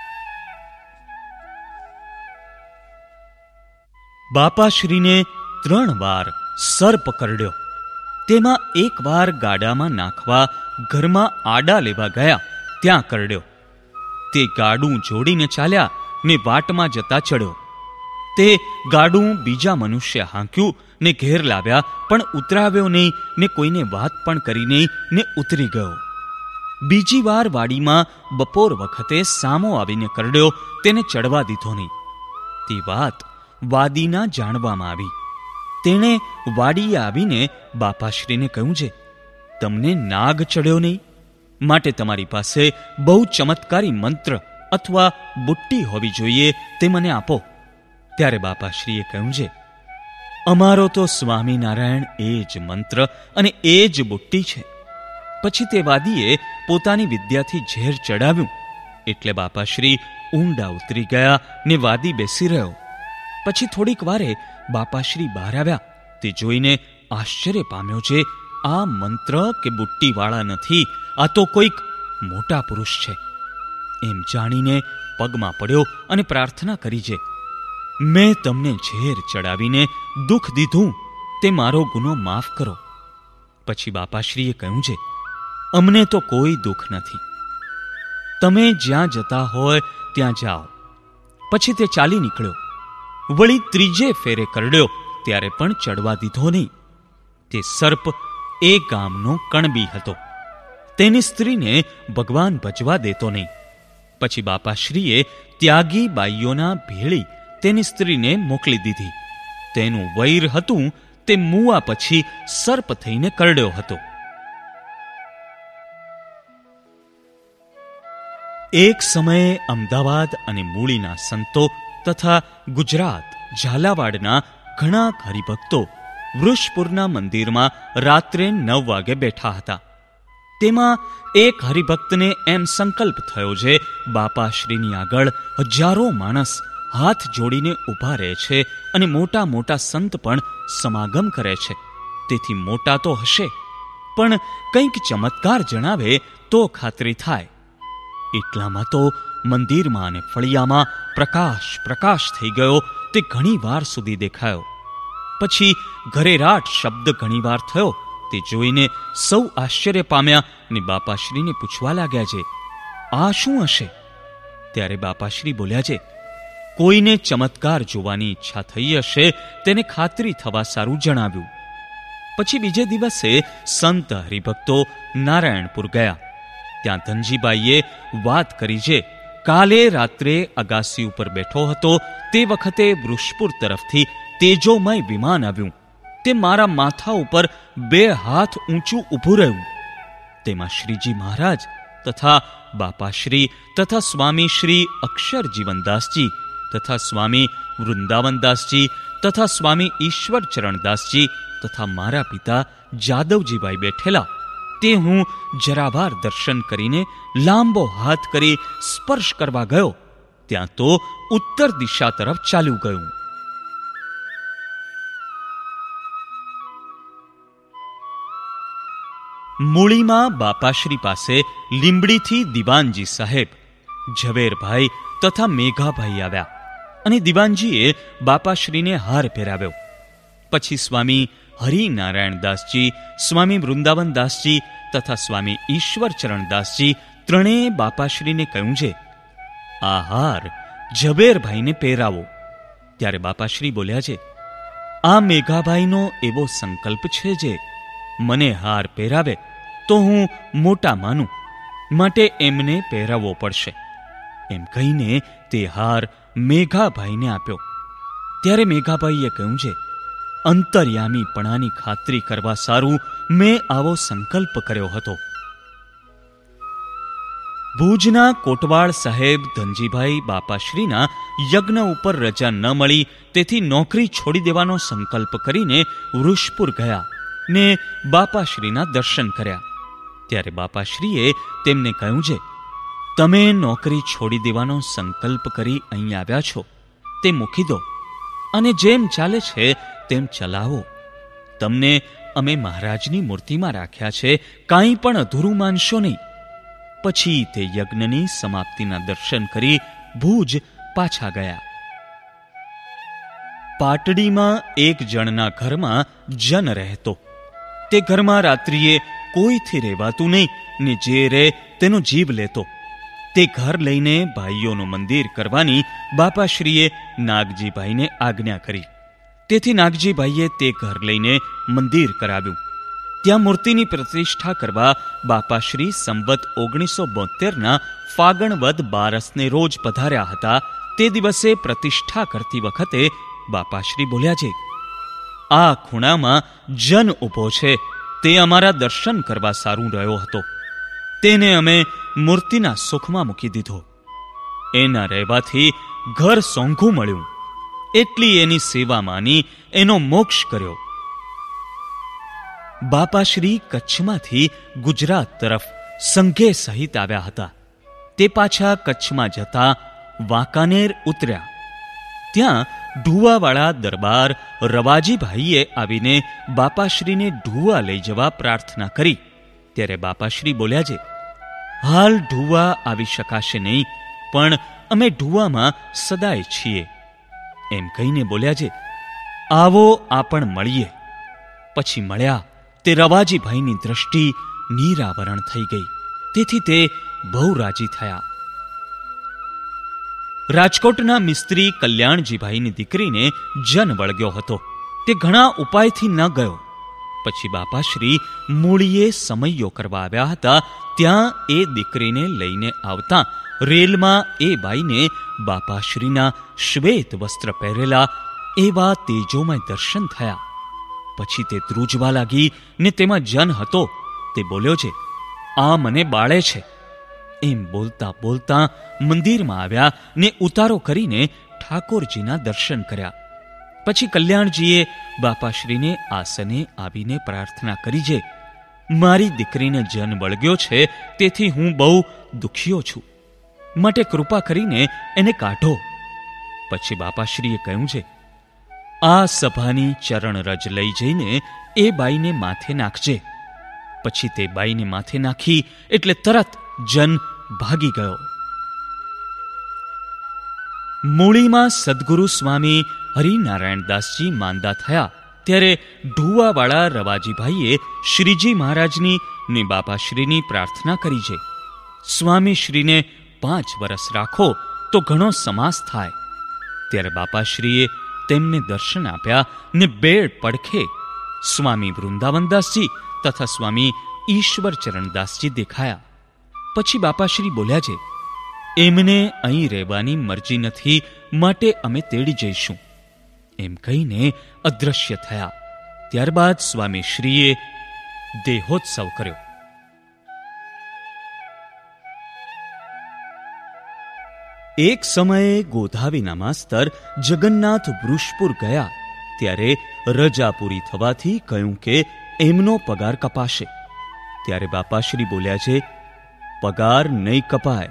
બાપાશ્રીને 3 વાર સર્પ કરડ્યો. તેમાં એક વાર ગાડામાં નાખવા ઘરમાં આડા લેવા ગયા ત્યાં કરડ્યો. તે ગાડું જોડીને ચાલ્યા ને વાટમાં જતા ચડ્યો. તે ગાડું બીજા મનુષ્ય હાંક્યું ને ઘેર લાવ્યા પણ ઉતરાવ્યો નહીં ને કોઈને વાત પણ કરી નહીં ને ઉતરી ગયો. બીજી વાર વાડીમાં બપોર વખતે સામો આવીને કરડ્યો, તેને ચડવા દીધો નહીં. તે વાત વાદીના જાણવામાં આવી. તેણે વાડીએ આવીને બાપાશ્રીને કહ્યું છે, તમને નાગ ચડ્યો નહીં, માટે તમારી પાસે બહુ ચમત્કારી મંત્ર અથવા બુટ્ટી હોવી જોઈએ, તે મને આપો. ત્યારે બાપાશ્રીએ કહ્યું છે, અમારો તો સ્વામિનારાયણ એ જ મંત્ર અને એ જ બુટ્ટી છે. પછી તે વાદીએ પોતાની વિદ્યાથી ઝેર ચડાવ્યું એટલે બાપાશ્રી ઊંડા ઉતરી ગયા ને વાદી બેસી રહ્યો. પછી થોડીક વારે બાપાશ્રી બહાર આવ્યા. તે જોઈને આશ્ચર્ય પામ્યો છે, આ મંત્ર કે બુટ્ટીવાળા નથી, આ તો કોઈક મોટા પુરુષ છે. એમ જાણીને પગમાં પડ્યો અને પ્રાર્થના કરી છે, મેં તમને ઝેર ચડાવીને દુઃખ દીધું તે મારો ગુનો માફ કરો. પછી બાપાશ્રીએ કહ્યું છે, અમને તો કોઈ દુઃખ નથી, તમે જ્યાં જતા હોય ત્યાં જાઓ. પછી તે ચાલી નીકળ્યો. વળી ત્રીજે ફેરે કરડ્યો ત્યારે પણ ચડવા દીધો નહીં. તે સર્પ એ ગામનો કણબી હતો. તેની સ્ત્રીને ભગવાન ભજવા દેતો નહીં. પછી બાપાશ્રીએ ત્યાગી બાઈઓના ભેળી તેની સ્ત્રીને મોકલી દીધી. તેનું વૈર હતું તે મુવા પછી સર્પ થઈને કરડ્યો હતો. એક સમયે અમદાવાદ અને મૂળીના સંતો તથા ગુજરાત ઝાલાવાડના ઘણા હરિભક્તો વૃષપુરના મંદિરમાં રાત્રે 9 વાગે બેઠા હતા. તેમાં એક હરિભક્તને એમ સંકલ્પ થયો છે, બાપાશ્રીની આગળ હજારો માણસ હાથ જોડીને ઊભા રહે છે અને મોટા મોટા સંત પણ સમાગમ કરે છે, તેથી મોટા તો હશે પણ કંઈક ચમત્કાર જણાવે તો ખાતરી થાય. એટલામાં તો મંદિરમાં અને ફળિયામાં પ્રકાશ થઈ ગયો. તે ઘણી વાર સુધી દેખાયો. પછી ઘરેરાટ શબ્દ ઘણી વાર થયો. તે જોઈને સૌ આશ્ચર્ય પામ્યા અને બાપાશ્રીને પૂછવા લાગ્યા છે, આ શું હશે? ત્યારે બાપાશ્રી બોલ્યા છે, કોઈને ચમત્કાર જોવાની ઈચ્છા થઈ હશે, તેને ખાતરી થવા સારું જણાવ્યું. પછી બીજે દિવસે સંત હરિભક્તો નારાયણપુર ગયા. ત્યાં ધનજીબાઈએ વાત કરી છે, કાલે રાત્રે અગાસી ઉપર બેઠો હતો તે વખતે વૃષપુર તરફથી તેજોમય વિમાન આવ્યું. તે મારા માથા ઉપર 2 હાથ ઊંચું ઊભું રહ્યું. તેમાં શ્રીજી મહારાજ તથા બાપાશ્રી તથા સ્વામી શ્રી અક્ષર જીવનદાસજી તથા સ્વામી વૃંદાવનદાસજી તથા સ્વામી ઈશ્વર ચરણદાસજી તથા મારા પિતા જાદવજીભાઈ બેઠેલા. તે હું જરાવાર દર્શન કરીને લાંબો હાથ કરી સ્પર્શ કરવા ગયો ત્યાં તો ઉત્તર દિશા તરફ ચાલ્યું ગયું. મૂળીમાં બાપાશ્રી પાસે લીંબડીથી દિવાનજી સાહેબ, ઝવેરભાઈ તથા મેઘાભાઈ આવ્યા અને દિવાનજીએ બાપાશ્રીને હાર પહેરાવ્યો. પછી સ્વામી હરિનારાયણદાસજી, સ્વામી વૃંદાવનદાસજી તથા સ્વામી ઈશ્વરચરણદાસજી ત્રણેય બાપાશ્રીને કહ્યું છે, આ હાર ઝબેરભાઈને પહેરાવો. ત્યારે બાપાશ્રી બોલ્યા છે, આ મેઘાભાઈનો એવો સંકલ્પ છે જે મને હાર પહેરાવે તો હું મોટા માનું, માટે એમને પહેરાવવો પડશે. એમ કહીને તે હાર મેઘાભાઈને આપ્યો. ત્યારે મેઘાભાઈએ કહ્યું છે, અંતર્યામીપણાની ખાતરી કરવા સારું મેં આવો સંકલ્પ કર્યો હતો. ભુજના કોટવાળ સાહેબ ધનજીભાઈ બાપાશ્રીના યજ્ઞ ઉપર રજા ન મળી, તેથી નોકરી છોડી દેવાનો સંકલ્પ કરીને વૃષપુર ગયા ને બાપાશ્રીના દર્શન કર્યા. ત્યારે બાપાશ્રીએ તેમને કહ્યું છે, તમે નોકરી છોડી દેવાનો સંકલ્પ કરી અહીં આવ્યા છો તે મૂકી દો અને જેમ ચાલે છે તેમ ચલાવો. તમને અમે મહારાજની મૂર્તિમાં રાખ્યા છે, કાંઈ પણ અધૂરું માનશો નહીં. પછી તે યજ્ઞની સમાપ્તિના દર્શન કરી ભુજ પાછા ગયા. પાટડીમાં એક જણના ઘરમાં જન રહેતો. તે ઘરમાં રાત્રિએ કોઈથી રહેવાતું નહીં ને જે રહે તેનો જીવ લેતો. તે ઘર લઈને ભાઈઓનું મંદિર કરવાની બાપાશ્રીએ નાગજીભાઈને આજ્ઞા કરી. તેથી નાગજીભાઈએ તે ઘર લઈને મંદિર કરાવ્યું. ત્યાં મૂર્તિની પ્રતિષ્ઠા કરવા બાપાશ્રી સંવત 1972ના ફાગણ વદ 12ને રોજ પધાર્યા હતા. તે દિવસે પ્રતિષ્ઠા કરતી વખતે બાપાશ્રી બોલ્યા છે, આ ખૂણામાં જન ઊભો છે, તે અમારા દર્શન કરવા સારું રહ્યો હતો. તેને અમે મૂર્તિના સુખમાં મૂકી દીધો. એના રહેવાથી ઘર સોંઘું મળ્યું, એટલી એની સેવા માની એનો મોક્ષ કર્યો. બાપાશ્રી કચ્છમાંથી ગુજરાત તરફ સંઘે સહિત આવ્યા હતા. તે પાછા કચ્છમાં જતા વાંકાનેર ઉતર્યા. ત્યાં ઢુવાવાળા દરબાર રવાજીભાઈએ આવીને બાપાશ્રીને ઢુવા લઈ જવા પ્રાર્થના કરી. ત્યારે બાપાશ્રી બોલ્યા છે, હાલ ઢુવા આવી શકાશે નહીં, પણ અમે ઢુવામાં સદાય છીએ. એમ કહીને બોલ્યા છે, આવો આપણ મળીએ. પછી મળ્યા. તે રવાજીભાઈની દ્રષ્ટિ નીરાવરણ થઈ ગઈ. તેથી તે બહુ રાજી થયા. રાજકોટના મિસ્ત્રી કલ્યાણજીભાઈની દીકરીને જન વળગ્યો હતો. તે ઘણા ઉપાયથી ન ગયો. પછી બાપાશ્રી મૂળીએ સમયો કરવા આવ્યા હતા. ત્યાં એ દીકરીને લઈને આવતા રેલમાં એ બાઈને બાપાશ્રીના શ્વેત વસ્ત્ર પહેરેલા એવા તેજોમય દર્શન થયા. પછી તે ધ્રુજવા લાગી ને તેમાં જન હતો. તે બોલ્યો છે, આ મને બાળે છે. એમ બોલતા બોલતા મંદિરમાં આવ્યા ને ઉતારો કરીને ઠાકોરજીના દર્શન કર્યા. પછી કલ્યાણજીએ બાપાશ્રીને આસને આવીને પ્રાર્થના કરી છે, મારી દીકરીને જન વળગ્યો છે, તેથી હું બહુ દુખ્યો છું, માટે કૃપા કરીને એને કાઢો. પછી બાપાશ્રીએ કહ્યું છે, આ સભાની ચરણ રજ લઈ જઈને એ બાઈને માથે નાખજે. પછી તે બાઈને માથે નાખી એટલે તરત જન ભાગી ગયો. મૂળીમાં સદગુરુ સ્વામી હરિનારાયણદાસજી માંદા થયા. ત્યારે ઢુવાવાળા રવાજીભાઈએ શ્રીજી મહારાજની ને બાપાશ્રીની પ્રાર્થના કરી છે, સ્વામી શ્રીને 5 વર્ષ રાખો તો ઘણો સમાસ થાય. ત્યારે બાપાશ્રીએ તેમને દર્શન આપ્યા ને બેડ પડખે સ્વામી વૃંદાવનદાસજી તથા સ્વામી ઈશ્વરચરણદાસજી દેખાયા. પછી બાપાશ્રી બોલ્યા છે, એમને અહીં રહેવાની મરજી નથી, માટે અમે તેડી જઈશું. એમ કહીને અદ્રશ્ય થયા. ત્યારબાદ સ્વામી શ્રીએ દેહોત્સવ કર્યો. એક સમયે ગોધાવીના માસ્તર જગન્નાથ વૃષપુર ગયા. ત્યારે રજા પૂરી થવાથી કહ્યું કે એમનો પગાર કપાશે. ત્યારે બાપાશ્રી બોલ્યા છે, પગાર નહીં કપાય.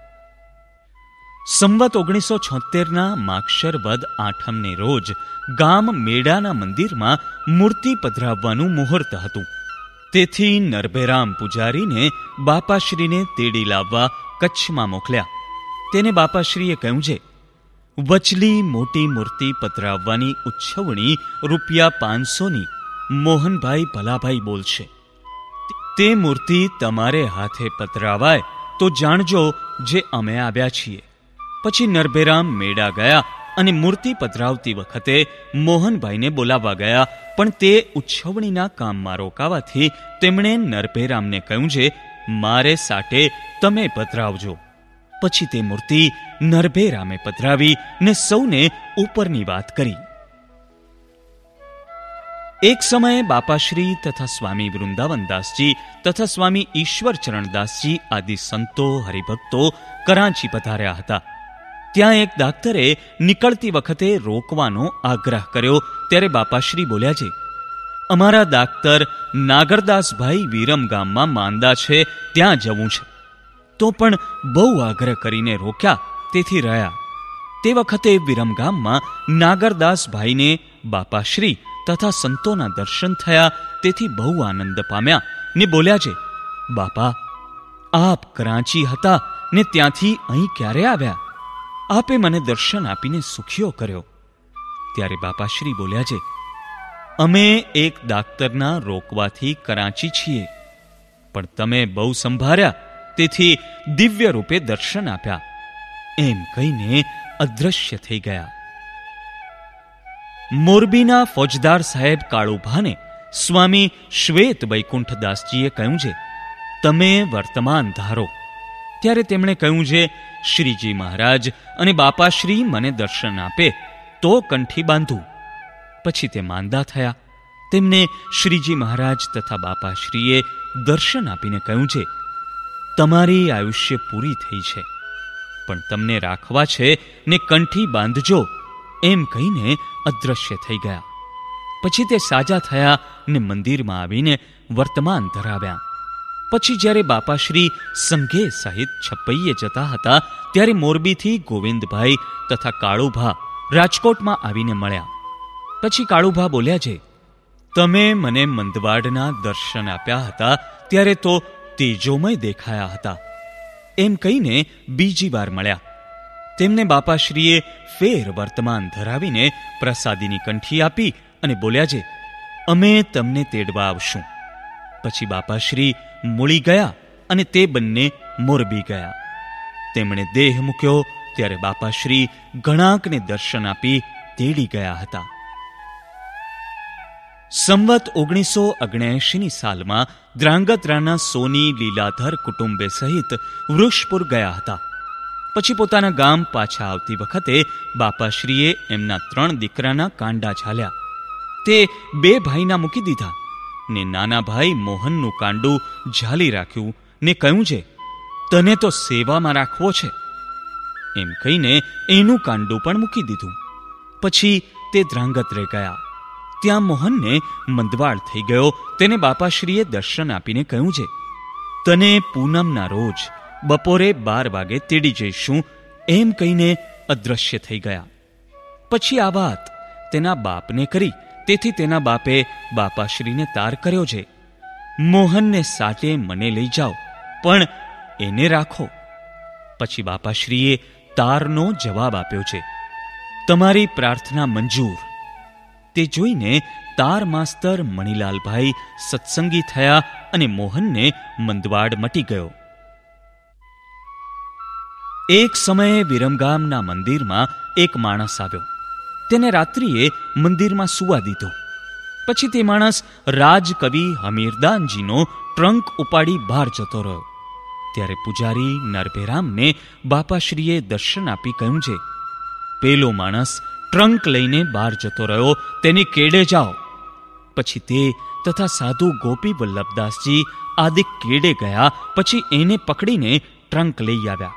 સંવત 1976ના માક્ષર વદ 8ને રોજ ગામ મેડાના મંદિરમાં મૂર્તિ પધરાવવાનું મુહૂર્ત હતું. તેથી નરભેરામ પૂજારીને બાપાશ્રીને તેડી લાવવા કચ્છમાં મોકલ્યા. તેને બાપાશ્રીએ કહ્યું છે, વચલી મોટી મૂર્તિ પધરાવવાની ઉછવણી ₹500ની મોહનભાઈ ભલાભાઈ બોલશે. તે મૂર્તિ તમારે હાથે પધરાવાય તો જાણજો જે અમે આવ્યા છીએ. પછી નરભેરામ મેળા ગયા અને મૂર્તિ પધરાવતી વખતે મોહનભાઈને બોલાવવા ગયા, પણ તે ઉછવણીના કામમાં રોકાવાથી તેમણે નરભેરામને કહ્યું છે, મારે સાટે તમે પધરાવજો. પછી તે મૂર્તિ નરભેરામે પધરાવી ને સૌને ઉપરની વાત કરી. એક સમયે બાપાશ્રી તથા સ્વામી વૃંદાવનદાસજી તથા સ્વામી ઈશ્વરચરણદાસજી આદિ સંતો હરિભક્તો કરાંચી પધાર્યા હતા. ત્યાં એક દાક્તરે નીકળતી વખતે રોકવાનો આગ્રહ કર્યો, ત્યારે બાપાશ્રી બોલ્યા છે, અમારા દાક્તર નાગરદાસભાઈ વિરમગામમાં માંદા છે, ત્યાં જવું છે. તો પણ બહુ આગ્રહ કરીને રોક્યા, તેથી રહ્યા. તે વખતે વિરમગામમાં નાગરદાસભાઈને બાપાશ્રી તથા સંતોના દર્શન થયા, તેથી બહુ આનંદ પામ્યા ને બોલ્યા છે, બાપા, આપ કરાંચી હતા ને ત્યાંથી અહીં ક્યારે આવ્યા? આપે મને દર્શન આપીને સુખીઓ કર્યો. ત્યારે બાપાશ્રી બોલ્યા છે, અમે એક દાક્તરના રોકવાથી કરાંચી છીએ, પણ તમે બહુ સંભાળ્યા, તેથી દિવ્ય રૂપે દર્શન આપ્યા. એમ કહીને અદ્રશ્ય થઈ ગયા. મોરબીના ફોજદાર સાહેબ કાળુભાને સ્વામી શ્વેત વૈકુંઠદાસજીએ કહ્યું છે, તમે વર્તમાન ધારો. ત્યારે તેમણે કહ્યું છે, શ્રીજી મહારાજ અને બાપાશ્રી મને દર્શન આપે તો કંઠી બાંધું. પછી તે માંદા થયા. તેમને શ્રીજી મહારાજ તથા બાપાશ્રીએ દર્શન આપીને કહ્યું છે, તમારી આયુષ્ય પૂરી થઈ છે, પણ તમને રાખવા છે ને કંઠી બાંધજો. એમ કહીને અદ્રશ્ય થઈ ગયા. પછી તે સાજા થયા ને મંદિરમાં આવીને વર્તમાન ધરાવ્યા. પછી જ્યારે બાપાશ્રી સંઘે સહિત છપૈયે જતા હતા, ત્યારે મોરબીથી ગોવિંદભાઈ તથા કાળુભા રાજકોટમાં આવીને મળ્યા. પછી કાળુભા બોલ્યા છે, તમે મને મંદવાડના દર્શન આપ્યા હતા ત્યારે તો તેજોમય દેખાયા હતા. એમ કહીને બીજી વાર મળ્યા. તેમને બાપાશ્રીએ ફેર વર્તમાન ધરાવીને પ્રસાદીની કંઠી આપી અને બોલ્યા છે, અમે તમને તેડવા આવશું. પછી બાપાશ્રી મૂળી ગયા અને તે બંને મોરબી ગયા. તેમણે દેહ મૂક્યો ત્યારે બાપાશ્રી ઘણાકને દર્શન આપી તેડી ગયા હતા. સંવત 1979ની સાલમાં દ્રાંગધ્રાના સોની લીલાધર કુટુંબે સહિત વૃષપુર ગયા હતા. પછી પોતાના ગામ પાછા આવતી વખતે બાપાશ્રીએ એમના 3 દીકરાના કાંડા ઝાલ્યા. તે 2 ભાઈના મૂકી દીધા ને નાના ભાઈ મોહનનું કાંડું ઝાલી રાખ્યું ને કહ્યું છે, તને તો સેવામાં રાખવો છે. એમ કહીને એનું કાંડું પણ મૂકી દીધું. પછી તે ધ્રાંગધ્રે ગયા. ત્યાં મોહનને મંદવાડ થઈ ગયો. તેને બાપાશ્રીએ દર્શન આપીને કહ્યું છે, તને પૂનમના રોજ બપોરે 12 વાગે તેડી જઈશું. એમ કહીને અદ્રશ્ય થઈ ગયા. પછી આ વાત તેના બાપને કરી, તેથી તેના બાપે બાપાશ્રીને તાર કર્યો છે, મોહનને સાટે મને લઈ જાઓ, પણ એને રાખો. પછી બાપાશ્રીએ તારનો જવાબ આપ્યો છે, તમારી પ્રાર્થના મંજૂર. તે જોઈને તાર માસ્તર મણીલાલભાઈ સત્સંગી થયા અને મોહનને મંદવાડ મટી ગયો. એક સમયે વિરમગામના મંદિરમાં એક માણસ આવ્યો. તેને રાત્રિએ મંદિરમાં સૂવા દીધો. પછી તે માણસ રાજકવિ હમીરદાનજીનો ટ્રંક ઉપાડી બહાર જતો રહ્યો. ત્યારે પૂજારી નરભેરામને બાપાશ્રીએ દર્શન આપી કહ્યું છે, પેલો માણસ ટ્રંક લઈને બહાર જતો રહ્યો, તેની કેડે જાઓ. પછી તે તથા સાધુ ગોપી વલ્લભદાસજી આદિ કેડે ગયા. પછી એને પકડીને ટ્રંક લઈ આવ્યા.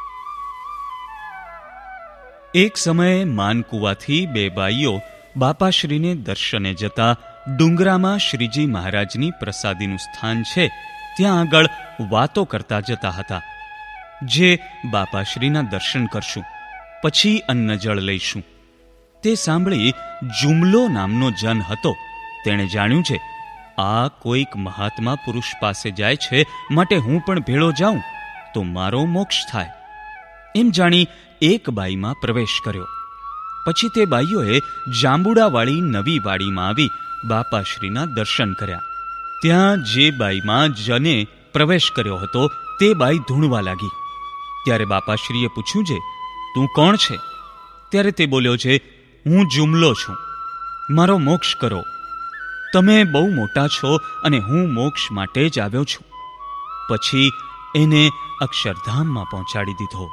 એક સમયે માનકુવાથી 2 બાઈઓ બાપાશ્રીને દર્શને જતા ડુંગરામાં શ્રીજી મહારાજની પ્રસાદીનું સ્થાન છે, ત્યાં આગળ વાતો કરતા જતા હતા. જે બાપાશ્રીના દર્શન કરશું, પછી અન્ન જળ લઈશું. તે સાંભળી જુમલો નામનો જન હતો. તેણે જાણ્યું છે, આ કોઈક મહાત્મા પુરુષ પાસે જાય છે, માટે હું પણ ભેળો જાઉં તો મારો મોક્ષ થાય. એમ જાણી એક બાઈમાં પ્રવેશ કર્યો. પછી તે બાઈઓએ જાંબુડાવાળી નવી વાડીમાં આવી બાપાશ્રીના દર્શન કર્યા. ત્યાં જે બાઈમાં જને પ્રવેશ કર્યો હતો તે બાઈ ધૂણવા લાગી. ત્યારે બાપાશ્રીએ પૂછ્યું છે, તું કોણ છે? ત્યારે તે બોલ્યો છે, હું જુમલો છું, મારો મોક્ષ કરો. તમે બહુ મોટા છો અને હું મોક્ષ માટે જ આવ્યો છું. પછી એને અક્ષરધામમાં પહોંચાડી દીધો.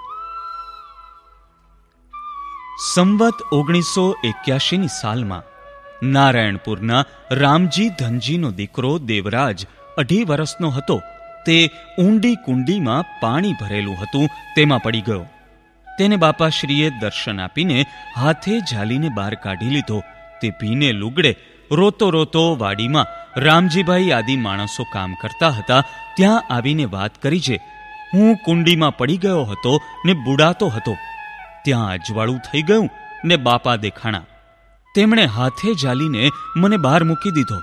સંવત 1981ની સાલમાં નારાયણપુરના રામજી ધનજીનો દીકરો દેવરાજ 2.5 વર્ષનો હતો. તે ઊંડી કુંડીમાં પાણી ભરેલું હતું તેમાં પડી ગયો. તેને બાપાશ્રીએ દર્શન આપીને હાથે ઝાલીને બહાર કાઢી લીધો. તે ભીને લુગડે રોતો રોતો વાડીમાં રામજીભાઈ આદિ માણસો કામ કરતા હતા ત્યાં આવીને વાત કરી છે, હું કુંડીમાં પડી ગયો હતો ને બુડાતો હતો. ત્યાં અજવાળું થઈ ગયું ને બાપા દેખાણા. તેમણે હાથે ઝાલીને મને બહાર મૂકી દીધો.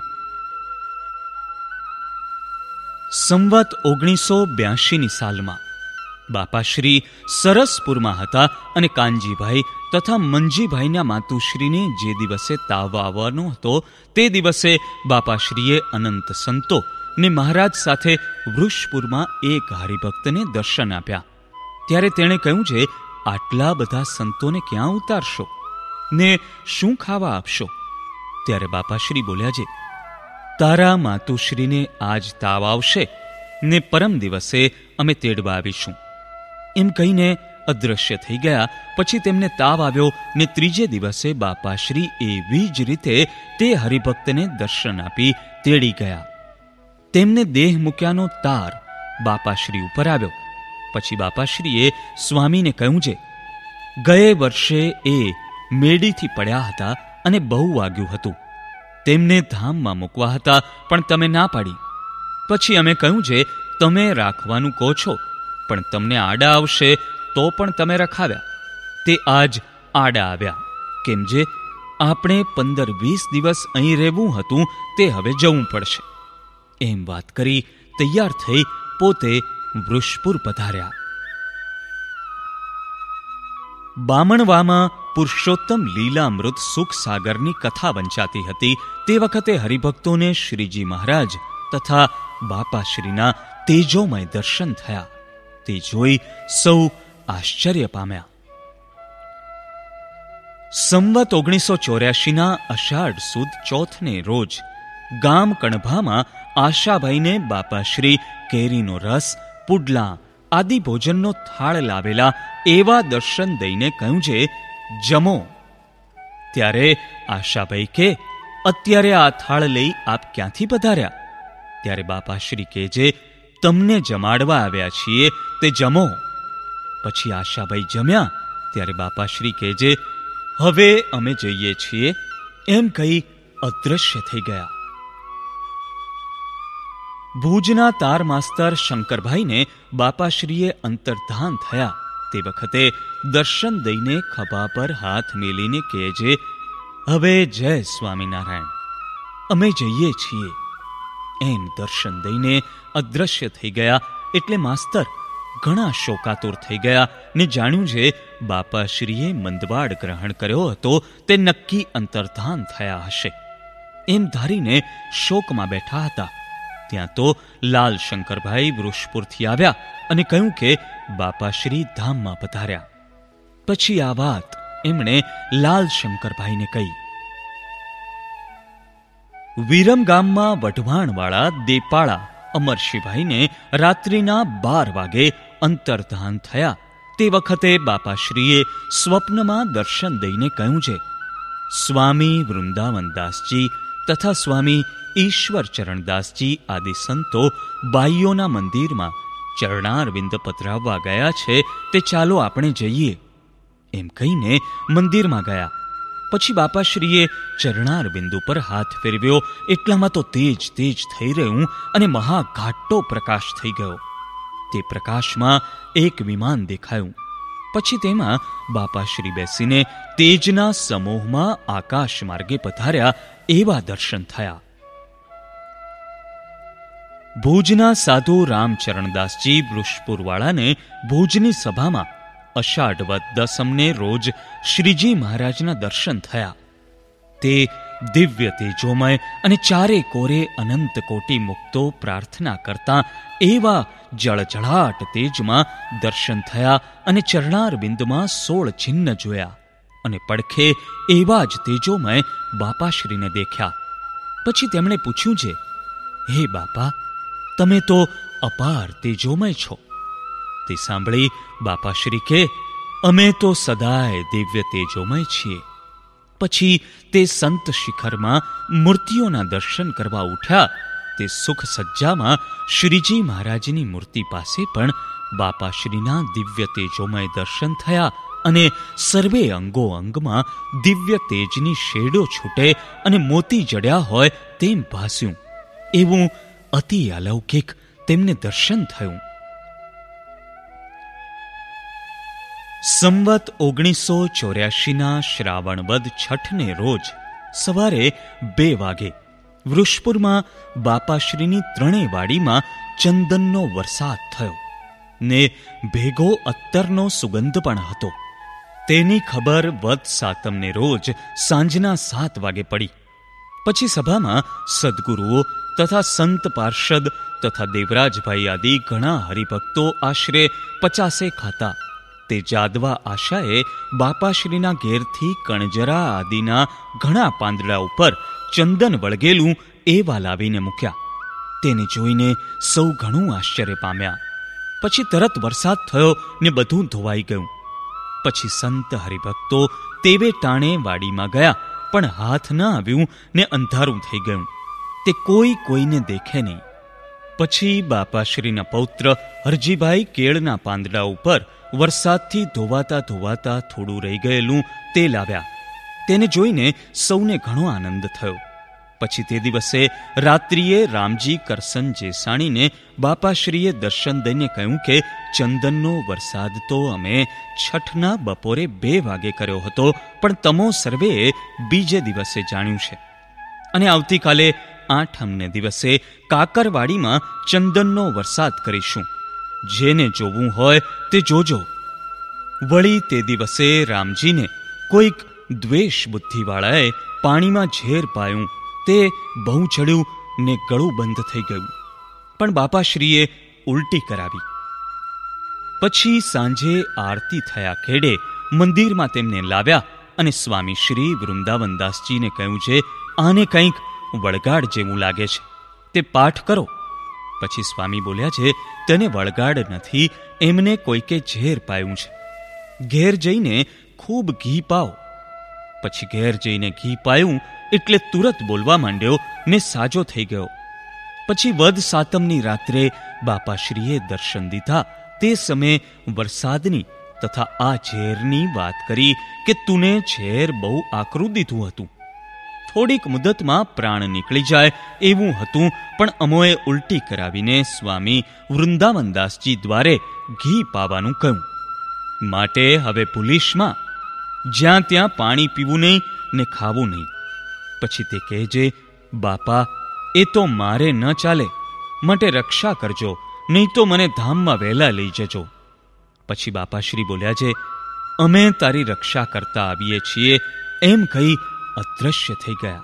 સંવત 1982ની સાલમાં બાપાશ્રી સરસપુરમાં હતા અને કાનજીભાઈ તથા મંજીભાઈના માતુશ્રીને જે દિવસે તાવ આવવાનો હતો તે દિવસે બાપાશ્રીએ અનંત સંતો ને મહારાજ સાથે વૃષપુરમાં એક હરિભક્તને દર્શન આપ્યા. ત્યારે તેણે કહ્યું છે, આટલા બધા સંતોને ક્યાં ઉતારશો ને શું ખાવા આપશો? ત્યારે બાપાશ્રી બોલ્યા છે, તારા માતુશ્રીને આજ તાવ આવશે ને પરમ દિવસે અમે તેડવા આવીશું. એમ કહીને અદૃશ્ય થઈ ગયા. પછી તેમને તાવ આવ્યો ને ત્રીજે દિવસે બાપાશ્રી એવી જ રીતે તે હરિભક્તને દર્શન આપી તેડી ગયા. તેમને દેહ મૂક્યાનો તાર બાપાશ્રી ઉપર આવ્યો. પછી બાપાશ્રીએ સ્વામીને કહ્યું છે, ગયે વર્ષે એ મેડીથી પડ્યા હતા અને બહુ વાગ્યું હતું. તેમને ધામમાં મૂકવા હતા પણ તમે ના પાડી. પછી અમે કહ્યું છે, તમે રાખવાનું કહો છો પણ તમને આડા આવશે તો પણ તમે રખાવ્યા. તે આજ આડા આવ્યા. કેમ જે આપણે 15-20 દિવસ અહીં રહેવું હતું તે હવે જવું પડશે. એમ વાત કરી તૈયાર થઈ પોતે વૃષપુર પધાર્યા. બામણવામાં પુરુષોત્તમ લીલામૃત સુખ સાગરની કથા વંચાતી હતી. તે વખતે હરિભક્તોને શ્રીજી મહારાજ તથા બાપાશ્રીના તેજોમય દર્શન થયા. તે જોઈ સૌ આશ્ચર્ય પામ્યા. સંવત 1984ના અષાઢ સુદ ચોથને રોજ ગામ કણભામાં આશાભાઈને બાપાશ્રી કેરીનો રસ, પુડલા આદિ ભોજનનો થાળ લાવેલા એવા દર્શન દઈને કહ્યું છે, જમો. ત્યારે આશાભાઈ કે, અત્યારે આ થાળ લઈ આપ ક્યાંથી પધાર્યા? ત્યારે બાપાશ્રી કહે છે, તમને જમાડવા આવ્યા છીએ, તે જમો. પછી આશાભાઈ જમ્યા. ત્યારે બાપાશ્રી કહે છે, હવે અમે જઈએ છીએ. એમ કહી અદૃશ્ય થઈ ગયા. ભુજના તાર માસ્તર શંકરભાઈને બાપાશ્રીએ અંતર્ધાન થયા તે વખતે દર્શન દઈને ખભા પર હાથ મેલીને કહે છે, હવે જય સ્વામિનારાયણ, અમે જઈએ છીએ. એમ દર્શન દઈને અદૃશ્ય થઈ ગયા. એટલે માસ્તર ઘણા શોકાતુર થઈ ગયા ને જાણ્યું છે બાપાશ્રીએ મંદવાડ ગ્રહણ કર્યો હતો તે નક્કી અંતર્ધાન થયા હશે. એમ ધારીને શોકમાં બેઠા હતા. ત્યાં તો લાલ શંકરભાઈ વૃષપુરથી આવ્યા અને કહ્યું કે બાપાશ્રી ધામમાં પધાર્યા. પછી આ વાત એમણે લાલ શંકરભાઈને કહી. વિરમ ગામમાં વઢવાણવાળા દેપાળા અમરશીભાઈને રાત્રિના 12 વાગે અંતર્ધાન થયા. તે વખતે બાપાશ્રીએ સ્વપ્નમાં દર્શન દઈને કહ્યું છે, સ્વામી વૃંદાવનદાસજી તથા સ્વામી ઈશ્વરચરણદાસજી આદિ સંતો બાઈઓના મંદિરમાં ચરણારવિંદ પધરાવવા ગયા છે, તે ચાલો આપણે જઈએ. એમ કહીને મંદિરમાં ગયા. પછી બાપાશ્રીએ ચરણારવિંદ ઉપર હાથ ફેરવ્યો. એટલામાં તો તેજ તેજ થઈ રહ્યું અને મહાઘાટો પ્રકાશ થઈ ગયો. તે પ્રકાશમાં એક વિમાન દેખાયું. પછી તેમાં બાપાશ્રી બેસીને તેજના સમૂહમાં આકાશ માર્ગે પધાર્યા એવા દર્શન થયા. ભુજના સાધુ રામચરણદાસજી વૃષપુરવાળાને ભુજની સભામાં અષાઢ વદ દસમને રોજ શ્રીજી મહારાજના દર્શન થયા. તે દિવ્ય તેજોમય અને ચારે કોરે અનંત કોટી મુક્તો પ્રાર્થના કરતા એવા જળજળાટ તેજમાં દર્શન થયા અને ચરણાર બિંદમાં 16 ચિહ્ન જોયા અને પડખે એવા જ તેજોમય બાપાશ્રીને દેખ્યા. પછી તેમણે પૂછ્યું છે, હે બાપા, તમે તો અપાર તેજોમય છો. તે સાંભળી બાપાશ્રી કે, અમે તો સદાય દિવ્ય તેજોમય છીએ. પછી તે સંત શિખરમાં મૂર્તિઓના દર્શન કરવા ઉઠ્યા. તે સુખ સજ્જામાં શ્રીજી મહારાજની મૂર્તિ પાસે પણ બાપાશ્રીના દિવ્ય તેજોમય દર્શન થયા અને સર્વે અંગો અંગમાં દિવ્ય તેજની શેડો છૂટે અને મોતી જડ્યા હોય તેમ ભાસ્યું. એવું અતિ અલૌકિક તેમને દર્શન થયું. સંવત 1984ના શ્રાવણ વદ છઠને રોજ સવારે 2 વાગે વૃષપુરમાં બાપાશ્રીની 3 વાડીમાં ચંદનનો વરસાદ થયો ને ભેગો અત્તરનો સુગંધ પણ હતો. તેની ખબર વદ સાતમને રોજ સાંજના 7 વાગે પડી. પછી સભામાં સદગુરુઓ તથા સંત પાર્ષદ તથા દેવરાજભાઈ આદિ ઘણા હરિભક્તો આશરે 50 ખાતા. તે જાદવા આશાએ બાપાશ્રીના ઘેરથી કણજરા આદિના ઘણા પાંદડા ઉપર ચંદન વળગેલું એવા લાવીને મૂક્યા. તેને જોઈને સૌ ઘણું આશ્ચર્ય પામ્યા. પછી તરત વરસાદ થયો ને બધું ધોવાઈ ગયું. પછી સંત હરિભક્તો તેવે ટાણે વાડીમાં ગયા, પણ હાથ ન આવ્યું ને અંધારું થઈ ગયું. તે કોઈને દેખે નહીં. પછી બાપાશ્રીના પૌત્ર હરજીભાઈ કેળના પાંદડા ઉપર વરસાદથી ધોવાતા ધોવાતા થોડું રહી ગયેલું તે લાવ્યા. તેને જોઈને સૌને ઘણો આનંદ થયો. પછી તે દિવસે રાત્રિએ રામજી કરસન જેસાણીને બાપાશ્રીએ દર્શન દઈને કહ્યું કે ચંદનનો વરસાદ તો અમે છઠના બપોરે 2 વાગે કર્યો હતો, પણ તમો સર્વેએ બીજે દિવસે જાણ્યું છે. અને આવતીકાલે 8મને દિવસે કાકરવાડીમાં ચંદનનો વરસાદ કરીશું. જેને જોવું હોય તે જોજો. વળી તે દિવસે રામજીને કોઈક દ્વેષ બુદ્ધિવાળાએ પાણીમાં ઝેર પાયું. તે બહુ ચડ્યું ને ગળું બંધ થઈ ગયું, પણ બાપાશ્રીએ ઉલટી કરાવી. પછી સાંજે આરતી થયા ખેડે મંદિરમાં તેમને લાવ્યા અને સ્વામી શ્રી વૃંદાવનદાસજીને કહ્યું છે, આને કંઈક વળગાડ જેવું લાગે છે, તે પાઠ કરો. પછી સ્વામી બોલ્યા છે, તેને વળગાડ નથી, એમને કોઈકે ઝેર પાયું છે. ઘેર જઈને ખૂબ ઘી પાઓ. પછી ઘેર જઈને ઘી પાયું એટલે તુરત બોલવા માંડ્યો ને સાજો થઈ ગયો. પછી વદ સાતમની રાત્રે બાપાશ્રીએ દર્શન દીધા. તે સમયે વરસાદની તથા આ ઝેરની વાત કરી કે તુને ઝેર બહુ આકરું દીધું હતું, થોડીક મુદતમાં પ્રાણ નીકળી જાય એવું હતું, પણ અમોએ ઉલટી કરાવીને સ્વામી વૃંદાવનદાસજી દ્વારે ઘી પાવાનું કહ્યું. માટે હવે પુલિશમાં જ્યાં ત્યાં પાણી પીવું નહીં ને ખાવું નહીં. પછી તે કહેજે, બાપા એ તો મારે ન ચાલે, માટે રક્ષા કરજો, નહીં તો મને ધામમાં વહેલા લઈ જજો. પછી બાપાશ્રી બોલ્યા છે, અમે તારી રક્ષા કરતા આવીએ છીએ, એમ કહી અદ્રશ્ય થઈ ગયા.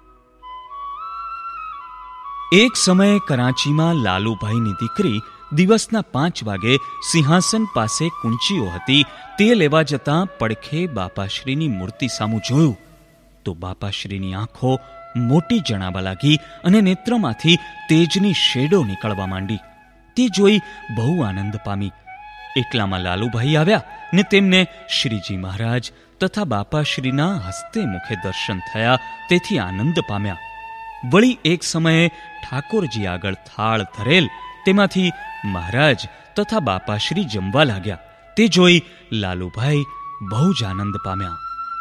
એક સમયે કરાંચીમાં લાલુભાઈની દીકરી દિવસના 5 વાગે સિંહાસન પાસે કુંચીઓ હતી. તે લેવા જતાં પડખે બાપાશ્રીની મૂર્તિ સામું જોયું તો બાપાશ્રીની આંખો મોટી જણાવા લાગી અને નેત્રમાંથી તેજની શેડો નીકળવા માંડી. તે જોઈ બહુ આનંદ પામી. એટલામાં લાલુભાઈ આવ્યા ને તેમને શ્રીજી મહારાજ તથા બાપાશ્રીના હસ્તે મુખે દર્શન થયા, તેથી આનંદ પામ્યા. વળી એક સમયે ઠાકોરજી આગળ થાળ ધરેલ, તેમાંથી મહારાજ તથા બાપાશ્રી જમવા લાગ્યા. તે જોઈ લાલુભાઈ બહુ જ આનંદ પામ્યા.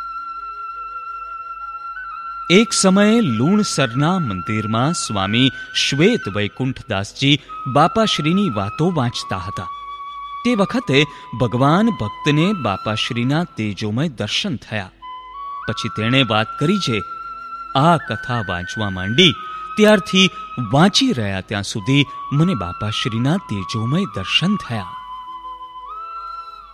એક સમયે લુણસરના મંદિરમાં સ્વામી શ્વેત વૈકુંઠદાસજી બાપાશ્રીની વાતો વાંચતા હતા. તે વખતે ભગવાન ભક્તને બાપાશ્રીના તેજોમય દર્શન થયા. પછી તેણે વાત કરી છે, આ કથા વાંચવા માંડી ત્યારથી વાંચી રહ્યા ત્યાં સુધી મને બાપાશ્રીના તેજોમય દર્શન થયા.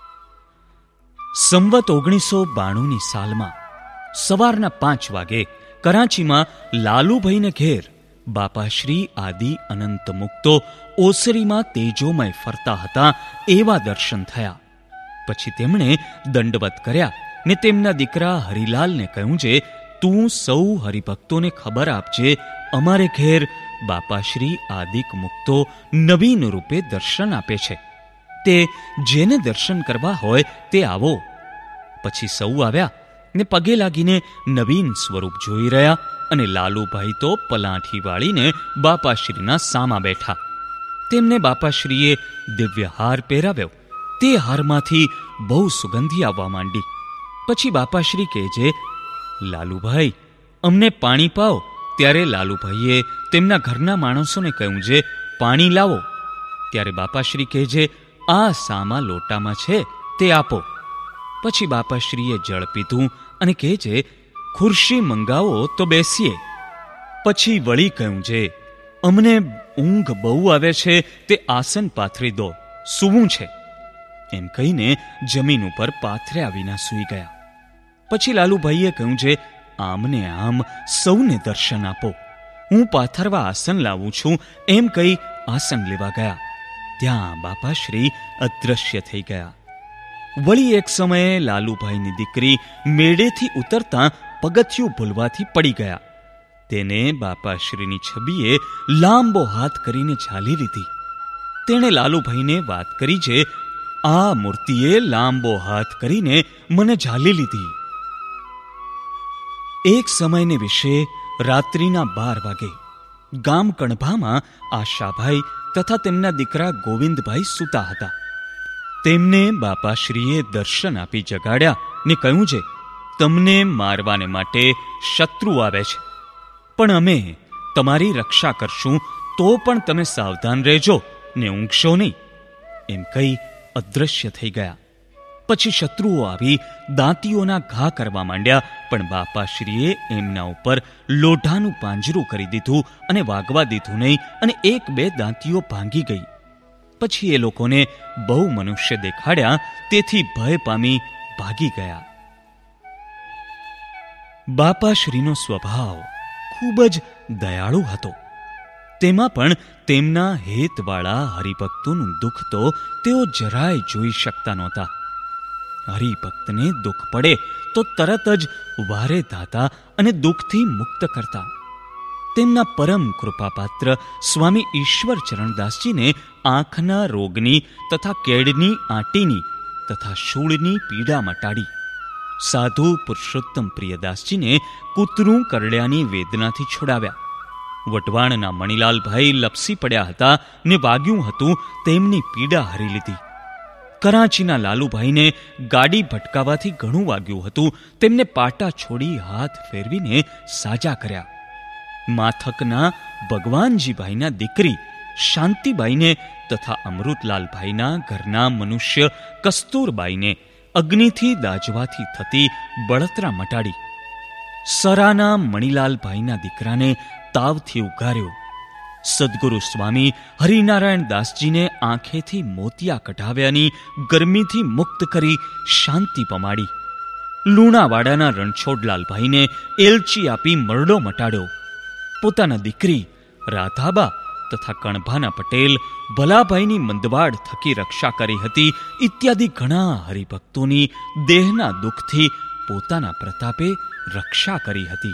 સંવત 1992ની સાલમાં સવારના 5 વાગે કરાંચીમાં લાલુભાઈને ઘેર બાપાશ્રી આદિ અનંત મુક્તો ઓસરીમાં તેજોમય ફરતા હતા એવા દર્શન થયા. પછી તેમણે દંડવત કર્યા ને તેમના દીકરા હરિલાલને કહ્યું છે, તું સૌ હરિભક્તોને ખબર આપજે, અમારે ઘેર બાપાશ્રી આદિક મુક્તો નવીન રૂપે દર્શન આપે છે. તે જેને દર્શન કરવા હોય તે આવો. પછી સૌ આવ્યા ને પગે લાગીને નવીન સ્વરૂપ જોઈ રહ્યા અને લાલુભાઈ તો પલાઠી વાળીને બાપાશ્રીના સામા બેઠા. તેમને બાપાશ્રીએ દિવ્ય હાર પહેરાવ્યો. તે હારમાંથી બહુ સુગંધી આવવા માંડી. પછી બાપાશ્રી કહે છે, લાલુભાઈ અમને પાણી પાઓ. ત્યારે લાલુભાઈએ તેમના ઘરના માણસોને કહ્યું છે, પાણી લાવો. ત્યારે બાપાશ્રી કહે છે, આ સામા લોટામાં છે તે આપો. પછી બાપાશ્રીએ જળ પીધું અને કહે છે, ખુરશી મંગાવો તો બેસીએ. પછી વળી કહ્યું છે, અમને ઊંઘ બહુ આવે છે, તે આસન પાથરી દો, સૂવું છે. એમ કહીને જમીન ઉપર પાથર્યા વિના સૂઈ ગયા. પછી લાલુભાઈએ કહ્યું છે, આમને આમ સૌને દર્શન આપો, હું પાથરવા આસન લાવું છું. એમ કહી આસન લેવા ગયા. ત્યાં બાપાશ્રી અદ્રશ્ય થઈ ગયા. વળી એક સમયે લાલુભાઈની દીકરી મેળેથી ઉતરતા પગથિયું ભૂલવાથી પડી ગયા. તેને બાપાશ્રીની છબીએ લાંબો હાથ કરીને ઝાલી લીધી. તેણે લાલુભાઈને વાત કરી છે, આ મૂર્તિએ લાંબો હાથ કરીને મને ઝાલી લીધી. એક સમયને વિશે રાત્રિના 12 વાગે ગામ કણભામાં આશાભાઈ તથા તેમના દીકરા ગોવિંદભાઈ સૂતા હતા. તેમને બાપાશ્રીએ દર્શન આપી જગાડ્યા ને કહ્યું છે, તમને મારવાને માટે શત્રુ આવે છે, પણ અમે તમારી રક્ષા કરશું, તો પણ તમે સાવધાન રહેજો ને ઊંઘશો નહીં. એમ કહી અદ્રશ્ય થઈ ગયા. પછી શત્રુઓ આવી દાંતીઓના ઘા કરવા માંડ્યા, પણ બાપાશ્રીએ એમના ઉપર લોઢાનું પાંજરું કરી દીધું અને વાગવા દીધું નહીં, અને 1-2 દાંતીઓ ભાંગી ગઈ. પછી એ લોકોને બહુ મનુષ્ય દેખાડ્યા, તેથી ભય પામી ભાગી ગયા. બાપાશ્રીનો સ્વભાવ ખૂબ જ દયાળુ હતો. તેમાં પણ તેમના હેતવાળા હરિભક્તોનું દુઃખ તો તેઓ જરાય જોઈ શકતા નહોતા. હરિભક્તને દુઃખ પડે તો તરત જ વારે ધાતા અને દુઃખથી મુક્ત કરતા. તેમના પરમ કૃપાપાત્ર સ્વામી ઈશ્વર ચરણદાસજીને આંખના રોગની તથા કેડની આંટીની તથા શૂળની પીડા મટાડી. સાધુ પુરુષોત્તમ પ્રિયદાસજીને કૂતરું કરડ્યાની વેદનાથી છોડાવ્યા. વટવાણના મણિલાલભાઈ લપસી પડ્યા હતા ને વાગ્યું હતું, તેમની પીડા હરી લીધી. કરાંચીના લાલુભાઈને ગાડી ભટકાવાથી ઘણું વાગ્યું હતું, તેમને પાટા છોડી હાથ ફેરવીને સાજા કર્યા. માથકના ભગવાનજીભાઈના દીકરી શાંતિબાઈને તથા અમૃતલાલભાઈના ઘરના મનુષ્ય કસ્તુરબાઈને અગ્નિથી દાજવાથી થતી બળતરા મટાડી. સરાના મણિલાલભાઈના દીકરાને તાવથી ઉગાર્યો. સદગુરુ સ્વામી હરિનારાયણ દાસજીને આંખેથી મોતિયા કઢાવ્યાની ગરમીથી મુક્ત કરી શાંતિ પમાડી. લુણાવાડાના રણછોડલાલભાઈને એલચી આપી મરડો મટાડ્યો. પોતાના દીકરી રાધાબા તથા કણભાના પટેલ ભલાભાઈની મંદવાડ થકી રક્ષા કરી હતી. ઇત્યાદિ ઘણા હરિભક્તોની દેહના દુઃખથી પોતાના પ્રતાપે રક્ષા કરી હતી.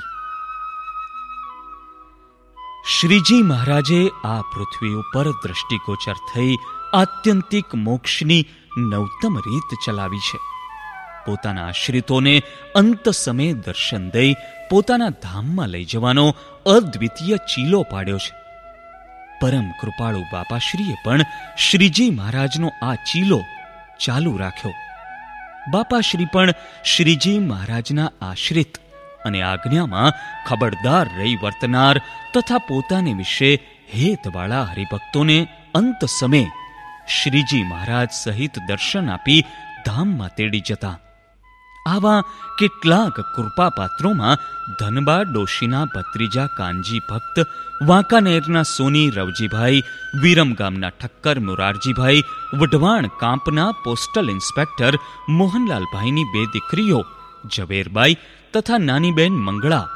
શ્રીજી મહારાજે આ પૃથ્વી ઉપર દ્રષ્ટિગોચર થઈ આત્યંતિક મોક્ષની નવતમ રીત ચલાવી છે. પોતાના આશ્રિતોને અંત સમયે દર્શન દઈ પોતાના ધામમાં લઈ જવાનો અદ્વિતીય ચીલો પાડ્યો છે. પરમ કૃપાળુ બાપાશ્રીએ પણ શ્રીજી મહારાજનો આ ચીલો ચાલુ રાખ્યો. બાપાશ્રી પણ શ્રીજી મહારાજના આશ્રિત અને આજ્ઞામાં ખબરદાર રહી વર્તનાર તથા પોતાને વિશે હેતવાળા હરિભક્તોને અંત સમયે શ્રીજી મહારાજ સહિત દર્શન આપી ધામમાં તેડી જતા. આવા કેટલાક કૃપાપાત્રોમાં ધનબા ડોશીના ભત્રીજા કાનજી ભક્ત, વાંકાનેરના સોની રવજીભાઈ, વિરમગામના ઠક્કર મોરારજીભાઈ, વઢવાણ કાંપના પોસ્ટલ ઇન્સ્પેક્ટર મોહનલાલભાઈની 2 દીકરીઓ ઝવેરબાઈ તથા નાનીબેન મંગળા,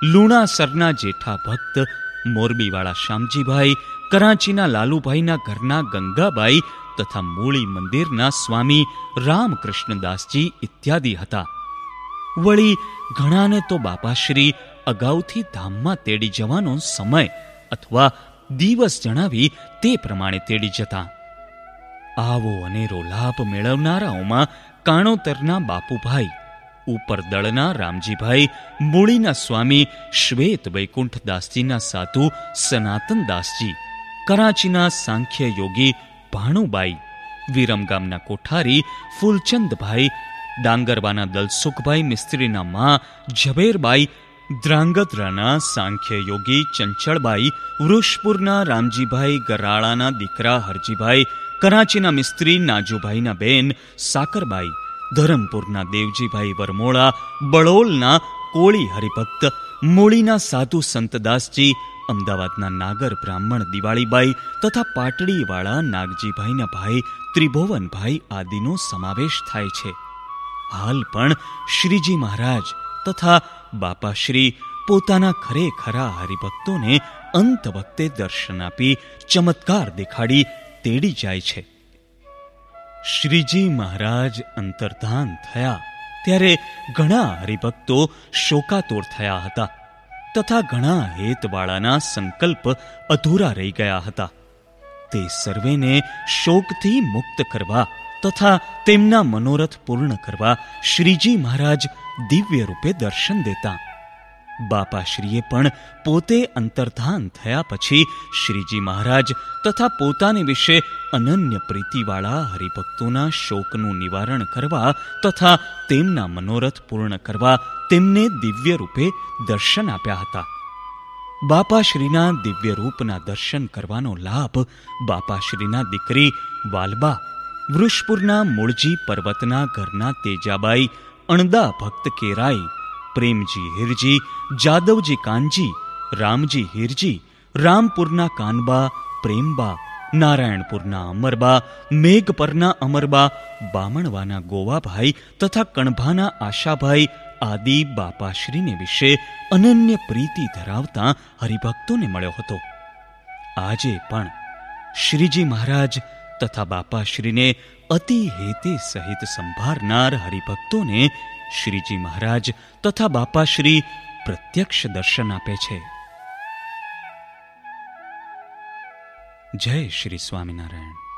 લુણાસરના જેઠા ભક્ત મોરબીવાળા શામજીભાઈ, કરાંચીના લાલુભાઈના ઘરના ગંગાબાઈ તથા મૂળી મંદિરના સ્વામી રામકૃષ્ણદાસજી ઇત્યાદિ હતા. વળી ઘણાને તો બાપાશ્રી અગાઉથી ધામમાં તેડી જવાનો સમય અથવા દિવસ જણાવી તે પ્રમાણે તેડી જતા. આવો અનેરો લાભ મેળવનારાઓમાં કાણોતરના બાપુભાઈ, ઉપરદળના રામજીભાઈ, મૂળીના સ્વામી શ્વેત વૈકુંઠદાસજીના સાધુ સનાતનદાસજી, કરાંચીના સાંખ્ય યોગી ભાણુબાઈ, વિરમગામના કોઠારી ફૂલચંદભાઈ, ડાંગરવાના દલસુખભાઈ મિસ્ત્રીના મા ઝવેરબાઈ, દ્રાંગધ્રાના સાંખ્ય યોગી ચંચળબાઈ, વૃષપુરના રામજીભાઈ, ગરાળાના દીકરા હરજીભાઈ, કરાંચીના મિસ્ત્રી નાજુભાઈના બેન સાકરબાઈ, ધરમપુરના દેવજીભાઈ વરમોળા, બળોલના કોળી હરિભક્ત, મૂળીના સાધુ સંતદાસજી, અમદાવાદના નાગર બ્રાહ્મણ દિવાળીબાઈ તથા પાટડીવાળા નાગજીભાઈના ભાઈ ત્રિભુવનભાઈ આદિનો સમાવેશ થાય છે. હાલ પણ શ્રીજી મહારાજ તથા બાપાશ્રી પોતાના ખરેખરા હરિભક્તોને અંત વખતે દર્શન આપી ચમત્કાર દેખાડી તેડી જાય છે. શ્રીજી મહારાજ અંતર્ધાન થયા ત્યારે ઘણા હરિભક્તો શોકાતુર થયા હતા તથા ઘણા હેતવાળાના સંકલ્પ અધૂરા રહી ગયા હતા. તે સર્વેને શોકથી મુક્ત કરવા તથા તેમના મનોરથ પૂર્ણ કરવા શ્રીજી મહારાજ દિવ્ય રૂપે દર્શન દેતા. બાપાશ્રીએ પણ પોતે અંતર્ધાન થયા પછી શ્રીજી મહારાજ તથા પોતાને વિશે અનન્ય પ્રીતિવાળા હરિભક્તોના શોકનું નિવારણ કરવા તથા તેમના મનોરથ પૂર્ણ કરવા તેમને દિવ્ય રૂપે દર્શન આપ્યા હતા. બાપાશ્રીના દિવ્ય રૂપના દર્શન કરવાનો લાભ બાપાશ્રીના દીકરી વાલબા, વૃષપુરના મૂળજી પર્વતના ઘરના તેજાબાઈ, અણદા ભક્ત કેરાઈ, પ્રેમજી હિરજી, જાદવજી કાનજી, રામજી હિરજી, રામપુરના કાનબા, પ્રેમબા, નારાયણપુરના અમરબા, મેઘપરના અમરબા, બામણવાના ગોવાભાઈ તથા કણભાના આશાભાઈ આદિ બાપાશ્રીને વિશે અનન્ય પ્રીતિ ધરાવતા હરિભક્તોને મળ્યો હતો. આજે પણ શ્રીજી મહારાજ તથા બાપાશ્રીને અતિ હેતે સહિત સંભાળનાર હરિભક્તોને શ્રીજી મહારાજ તથા બાપાશ્રી પ્રત્યક્ષ દર્શન આપે છે. જય શ્રી સ્વામિનારાયણ.